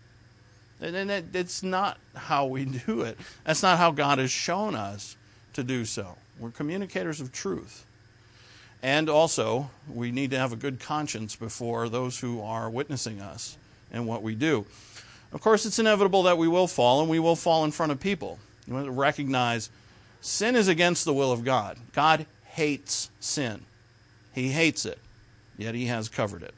S2: And it's not how we do it. That's not how God has shown us to do so. We're communicators of truth. And also, we need to have a good conscience before those who are witnessing us and what we do. Of course, it's inevitable that we will fall, and we will fall in front of people. You want to recognize sin is against the will of God. God hates sin. He hates it, yet He has covered it.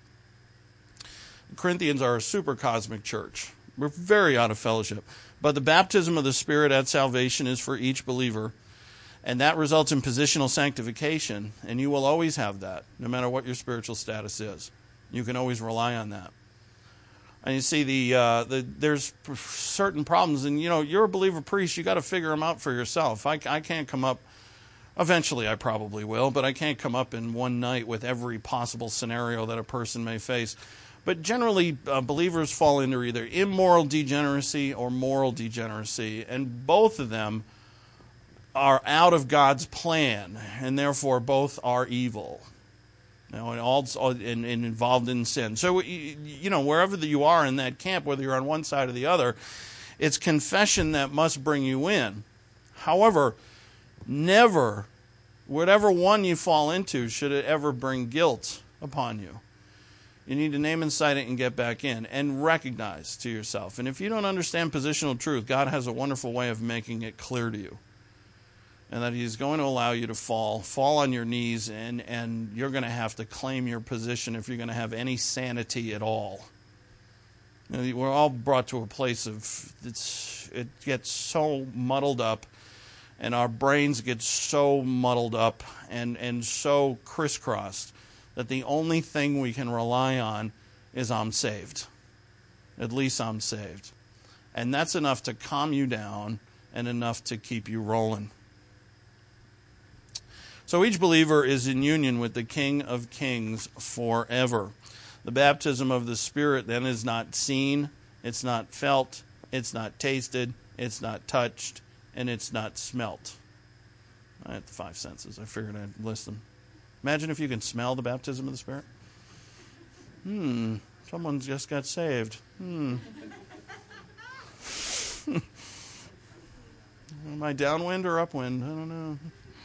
S2: The Corinthians are a super cosmic church. We're very out of fellowship. But the baptism of the Spirit at salvation is for each believer, and that results in positional sanctification, and you will always have that, no matter what your spiritual status is. You can always rely on that. And you see, the, uh, the there's certain problems, and you know, you're a believer priest, you got to figure them out for yourself. I, I can't come up, eventually I probably will, but I can't come up in one night with every possible scenario that a person may face. But generally, uh, believers fall into either immoral degeneracy or moral degeneracy, and both of them are out of God's plan, and therefore both are evil. You know, and all and, and involved in sin. So, you know, wherever you are in that camp, whether you're on one side or the other, it's confession that must bring you in. However, never, whatever one you fall into, should it ever bring guilt upon you. You need to name and cite it and get back in and recognize to yourself. And if you don't understand positional truth, God has a wonderful way of making it clear to you. And that He's going to allow you to fall, fall on your knees, and, and you're going to have to claim your position if you're going to have any sanity at all. You know, we're all brought to a place of, it's, it gets so muddled up, and our brains get so muddled up and, and so crisscrossed that the only thing we can rely on is I'm saved. At least I'm saved. And that's enough to calm you down and enough to keep you rolling. So each believer is in union with the King of Kings forever. The baptism of the Spirit then is not seen, it's not felt, it's not tasted, it's not touched, and it's not smelt. I had the five senses. I figured I'd list them. Imagine if you can smell the baptism of the Spirit. Hmm, someone just got saved. Hmm. Am I downwind or upwind? I don't know.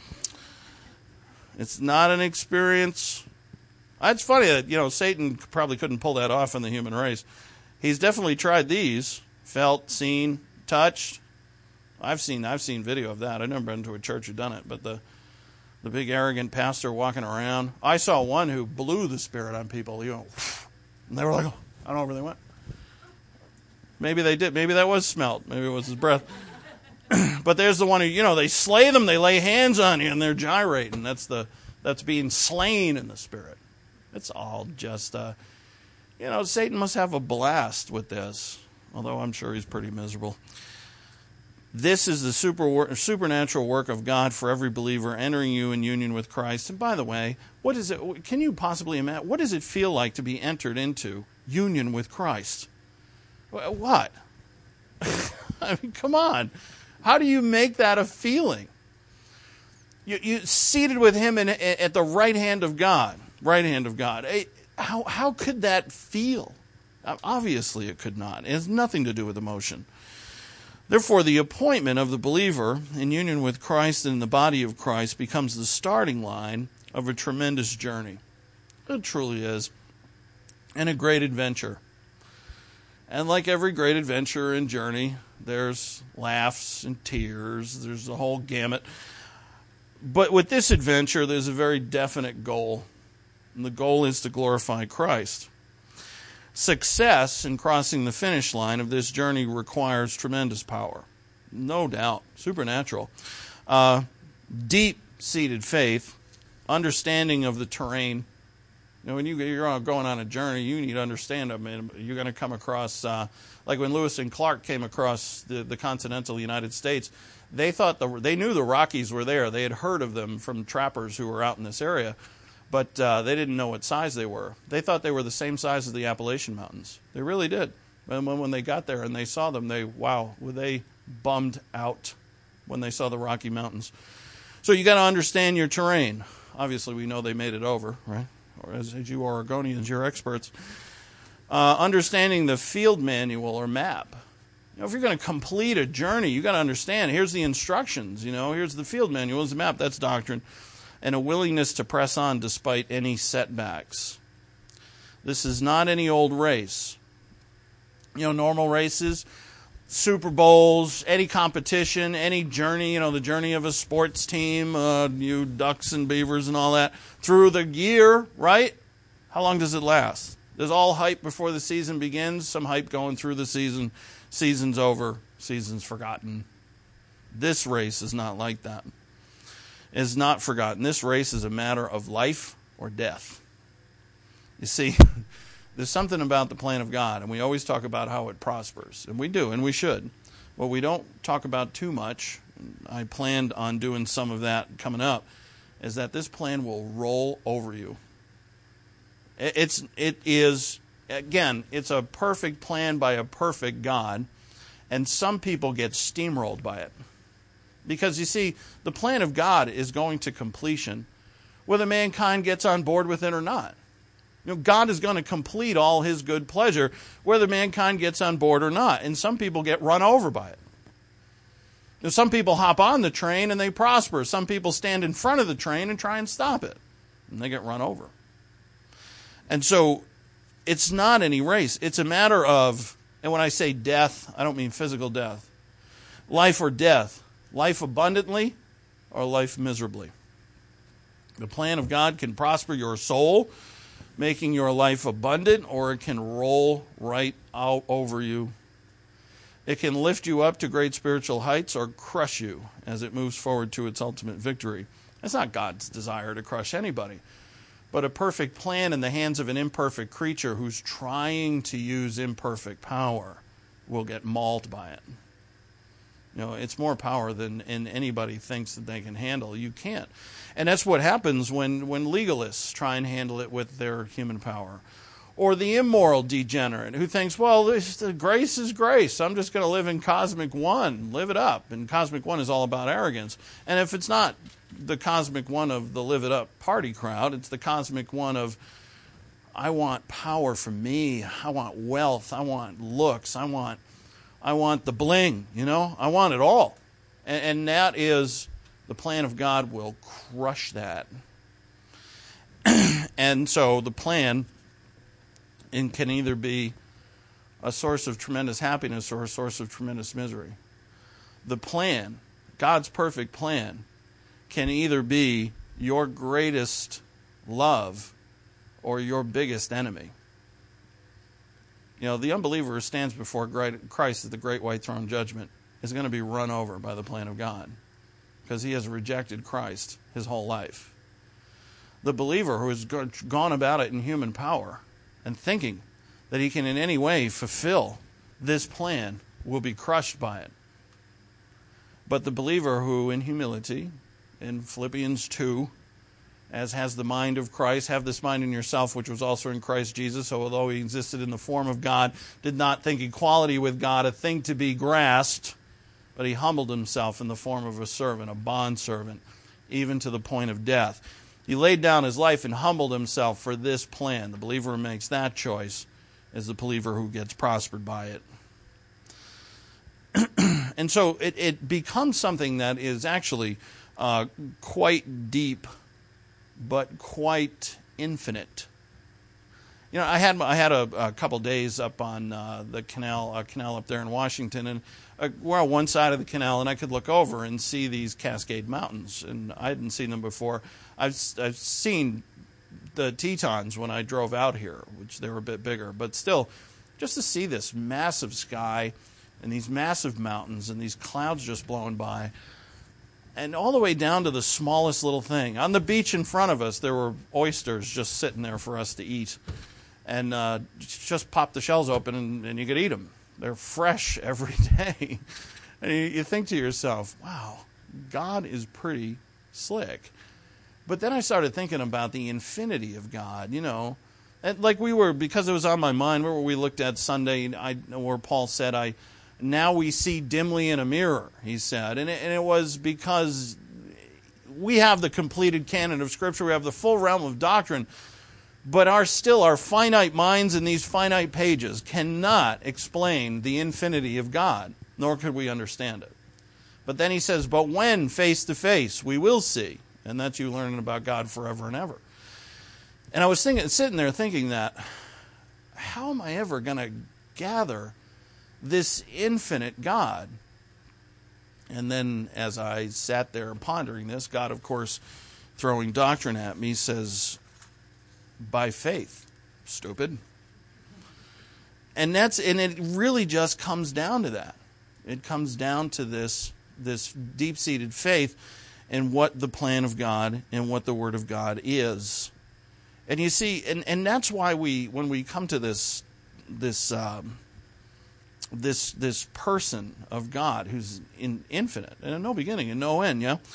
S2: It's not an experience. It's funny that, you know, Satan probably couldn't pull that off in the human race. He's definitely tried these. Felt, seen, touched. I've seen I've seen video of that. I've never been to a church who'd done it, but the the big arrogant pastor walking around. I saw one who blew the Spirit on people. You know, And they were like, oh, I don't know where they went. Maybe they did. Maybe that was smelt. Maybe it was his breath. But there's the one who, you know, they slay them, they lay hands on you, and they're gyrating. That's the that's being slain in the Spirit. It's all just, uh, you know, Satan must have a blast with this, although I'm sure he's pretty miserable. This is the super supernatural work of God for every believer entering you in union with Christ. And by the way, what is it? Can you possibly imagine? What does it feel like to be entered into union with Christ? What? I mean, come on. How do you make that a feeling? You, you seated with him in, at the right hand of God. Right hand of God. How, how could that feel? Obviously it could not. It has nothing to do with emotion. Therefore, the appointment of the believer in union with Christ and in the body of Christ becomes the starting line of a tremendous journey. It truly is. And a great adventure. And like every great adventure and journey, there's laughs and tears. There's the whole gamut. But with this adventure, there's a very definite goal. And the goal is to glorify Christ. Success in crossing the finish line of this journey requires tremendous power. No doubt. Supernatural. Uh, deep-seated faith, understanding of the terrain. You know, when you, you're going on a journey, you need to understand, I mean, you're going to come across, uh, like when Lewis and Clark came across the, the continental United States, they thought the, they knew the Rockies were there. They had heard of them from trappers who were out in this area, but uh, they didn't know what size they were. They thought they were the same size as the Appalachian Mountains. They really did. And when, when they got there and they saw them, they, wow, were they bummed out when they saw the Rocky Mountains. So you got to understand your terrain. Obviously, we know they made it over, right? Or as, as you Oregonians, you're experts. Uh, understanding the field manual or map. You know, if you're going to complete a journey, you got to understand, here's the instructions, you know, here's the field manual, here's the map, that's doctrine. And a willingness to press on despite any setbacks. This is not any old race. You know, normal races, Super Bowls, any competition, any journey, you know, the journey of a sports team, uh, you Ducks and Beavers and all that, through the year, right? How long does it last? There's all hype before the season begins, some hype going through the season, season's over, season's forgotten. This race is not like that. It's not forgotten. This race is a matter of life or death. You see, there's something about the plan of God, and we always talk about how it prospers, and we do, and we should. What we don't talk about too much, I planned on doing some of that coming up, is that this plan will roll over you. It's, it is, again, it's a perfect plan by a perfect God, and some people get steamrolled by it. Because, you see, the plan of God is going to completion, whether mankind gets on board with it or not. You know, God is going to complete all his good pleasure, whether mankind gets on board or not. And some people get run over by it. You know, some people hop on the train and they prosper. Some people stand in front of the train and try and stop it. And they get run over. And so, it's not any race. It's a matter of, and when I say death, I don't mean physical death. Life or death. Life abundantly or life miserably. The plan of God can prosper your soul, making your life abundant, or it can roll right out over you. It can lift you up to great spiritual heights or crush you as it moves forward to its ultimate victory. It's not God's desire to crush anybody, but a perfect plan in the hands of an imperfect creature who's trying to use imperfect power will get mauled by it. You know, it's more power than and anybody thinks that they can handle. You can't. And that's what happens when, when legalists try and handle it with their human power. Or the immoral degenerate who thinks, well, this, the grace is grace. I'm just going to live in Cosmic One. Live it up. And Cosmic One is all about arrogance. And if it's not the Cosmic One of the live it up party crowd, it's the Cosmic One of, I want power for me. I want wealth. I want looks. I want... I want the bling, you know. I want it all. And, and that is, the plan of God will crush that. And so the plan in, can either be a source of tremendous happiness or a source of tremendous misery. The plan, God's perfect plan, can either be your greatest love or your biggest enemy. You know, the unbeliever who stands before Christ at the great white throne judgment is going to be run over by the plan of God because he has rejected Christ his whole life. The believer who has gone about it in human power and thinking that he can in any way fulfill this plan will be crushed by it. But the believer who in humility, in Philippians two, as has the mind of Christ, have this mind in yourself, which was also in Christ Jesus, so although he existed in the form of God, did not think equality with God a thing to be grasped, but he humbled himself in the form of a servant, a bondservant, even to the point of death. He laid down his life and humbled himself for this plan. The believer who makes that choice is the believer who gets prospered by it. And so it, it becomes something that is actually uh, quite deep, but quite infinite. You know, I had I had a, a couple days up on uh, the canal, a canal up there in Washington, and uh, we're on one side of the canal, and I could look over and see these Cascade Mountains, and I hadn't seen them before. I've I've seen the Tetons when I drove out here, which they were a bit bigger, but still, just to see this massive sky and these massive mountains and these clouds just blowing by, and all the way down to the smallest little thing. On the beach in front of us, there were oysters just sitting there for us to eat. And uh, just pop the shells open and, and you could eat them. They're fresh every day. And you, you think to yourself, wow, God is pretty slick. But then I started thinking about the infinity of God, you know. And like we were, because it was on my mind, where we looked at Sunday, I, where Paul said, I now we see dimly in a mirror, he said. And it, and it was because we have the completed canon of Scripture. We have the full realm of doctrine. But our still, our finite minds in these finite pages cannot explain the infinity of God, nor could we understand it. But then he says, but when face to face, we will see. And that's you learning about God forever and ever. And I was thinking, sitting there thinking that, how am I ever going to gather this infinite God? And then as I sat there pondering this, God, of course, throwing doctrine at me, says, by faith, stupid. And that's and it really just comes down to that. It comes down to this this deep-seated faith in what the plan of God and what the Word of God is. And you see, and, and that's why we when we come to this this um, this this person of God who's in infinite and in no beginning and no end, yeah.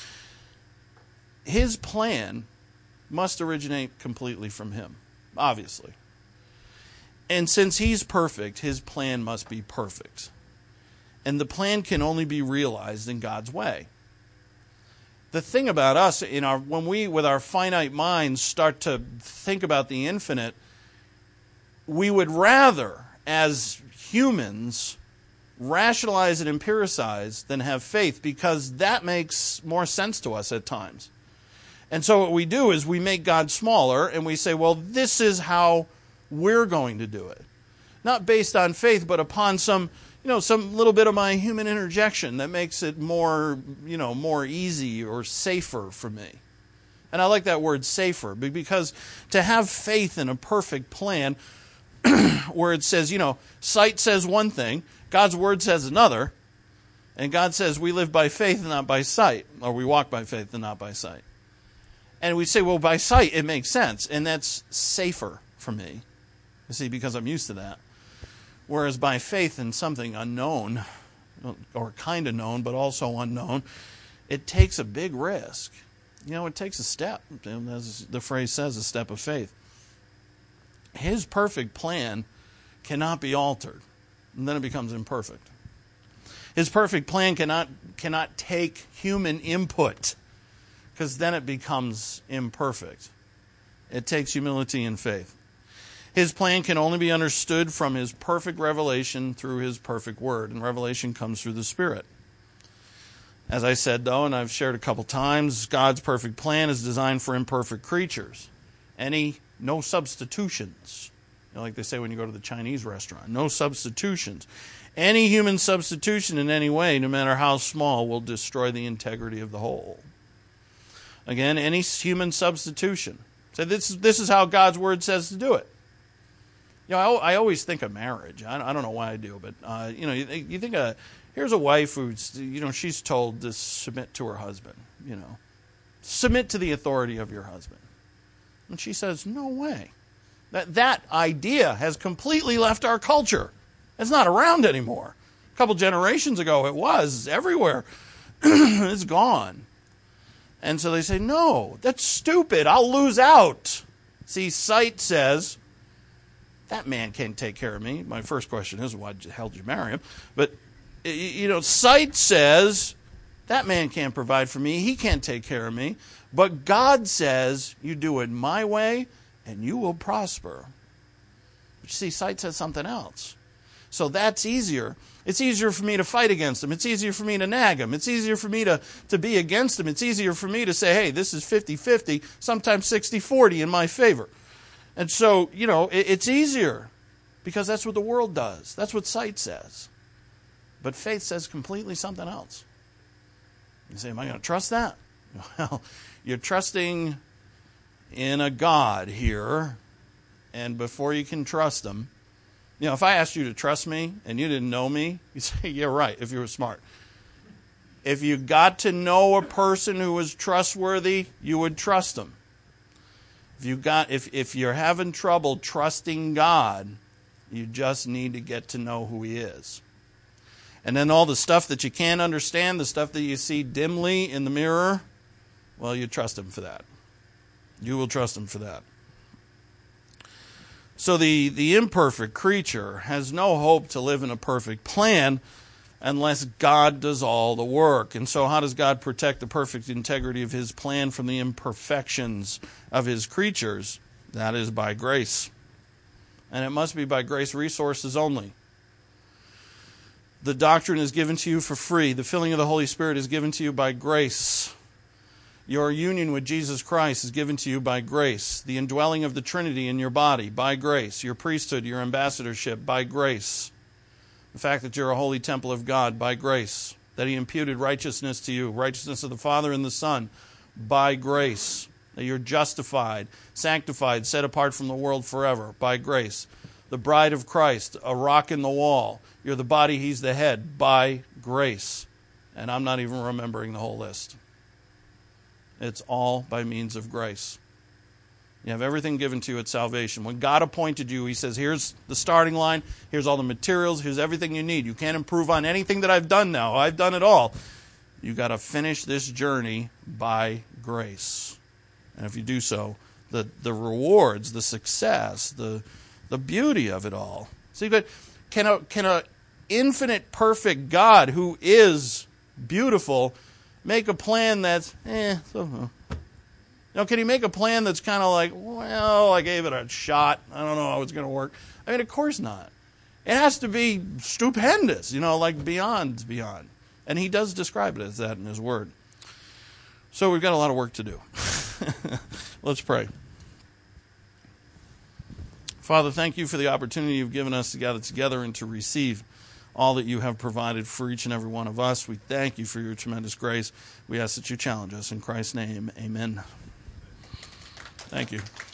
S2: His plan must originate completely from him, obviously. And since he's perfect, his plan must be perfect. And the plan can only be realized in God's way. The thing about us, in our when we, with our finite minds, start to think about the infinite, we would rather, as humans, rationalize and empiricize than have faith, because that makes more sense to us at times. And so what we do is we make God smaller and we say, well, this is how we're going to do it. Not based on faith, but upon some, you know, some little bit of my human interjection that makes it more, you know, more easy or safer for me. And I like that word safer, because to have faith in a perfect plan where it says, you know, sight says one thing, God's word says another, and God says we live by faith and not by sight, or we walk by faith and not by sight. And we say, well, by sight, it makes sense. And that's safer for me, you see, because I'm used to that. Whereas by faith in something unknown, or kind of known, but also unknown, it takes a big risk. You know, it takes a step. As the phrase says, a step of faith. His perfect plan cannot be altered. And then it becomes imperfect. His perfect plan cannot cannot take human input, because then it becomes imperfect. It takes humility and faith. His plan can only be understood from his perfect revelation through his perfect word. And revelation comes through the Spirit. As I said, though, and I've shared a couple times, God's perfect plan is designed for imperfect creatures. Any, no substitutions. You know, like they say when you go to the Chinese restaurant. No substitutions. Any human substitution in any way, no matter how small, will destroy the integrity of the whole. Again, any human substitution. So this is, this is how God's word says to do it. You know, I, I always think of marriage. I, I don't know why I do, but uh, you know, you, you think of here's a wife who's, you know, she's told to submit to her husband. You know, submit to the authority of your husband, and she says, "No way." That that idea has completely left our culture. It's not around anymore. A couple generations ago, it was everywhere. It's gone. And so they say, "No, that's stupid. I'll lose out." See, sight says, that man can't take care of me. My first question is, why the hell did you marry him? But, you know, sight says, that man can't provide for me. He can't take care of me. But God says, you do it my way, and you will prosper. But you see, sight says something else. So that's easier. It's easier for me to fight against him. It's easier for me to nag him. It's easier for me to, to be against him. It's easier for me to say, hey, this is fifty-fifty, sometimes sixty forty in my favor. And so, you know, it, it's easier because that's what the world does. That's what sight says. But faith says completely something else. You say, am I going to trust that? Well, you're trusting in a God here, and before you can trust him, you know, if I asked you to trust me and you didn't know me, you'd say, yeah, right, if you were smart. If you got to know a person who was trustworthy, you would trust them. If you got, if, if you're having trouble trusting God, you just need to get to know who he is. And then all the stuff that you can't understand, the stuff that you see dimly in the mirror, well, you trust him for that. You will trust him for that. So the, the imperfect creature has no hope to live in a perfect plan unless God does all the work. And so how does God protect the perfect integrity of his plan from the imperfections of his creatures? That is by grace. And it must be by grace resources only. The doctrine is given to you for free. The filling of the Holy Spirit is given to you by grace. Your union with Jesus Christ is given to you by grace. The indwelling of the Trinity in your body, by grace. Your priesthood, your ambassadorship, by grace. The fact that you're a holy temple of God, by grace. That he imputed righteousness to you, righteousness of the Father and the Son, by grace. That you're justified, sanctified, set apart from the world forever, by grace. The bride of Christ, a rock in the wall. You're the body, he's the head, by grace. And I'm not even remembering the whole list. It's all by means of grace. You have everything given to you at salvation. When God appointed you, he says, here's the starting line, here's all the materials, here's everything you need. You can't improve on anything that I've done now. I've done it all. You've got to finish this journey by grace. And if you do so, the, the rewards, the success, the the beauty of it all. See, but can a can a infinite, perfect God who is beautiful make a plan that's, eh, so, uh. Now, can he make a plan that's kind of like, well, I gave it a shot. I don't know how it's going to work. I mean, of course not. It has to be stupendous, you know, like beyond, beyond. And he does describe it as that in his word. So we've got a lot of work to do. Let's pray. Father, thank you for the opportunity you've given us to gather together and to receive all that you have provided for each and every one of us. We thank you for your tremendous grace. We ask that you challenge us. In Christ's name, amen. Thank you.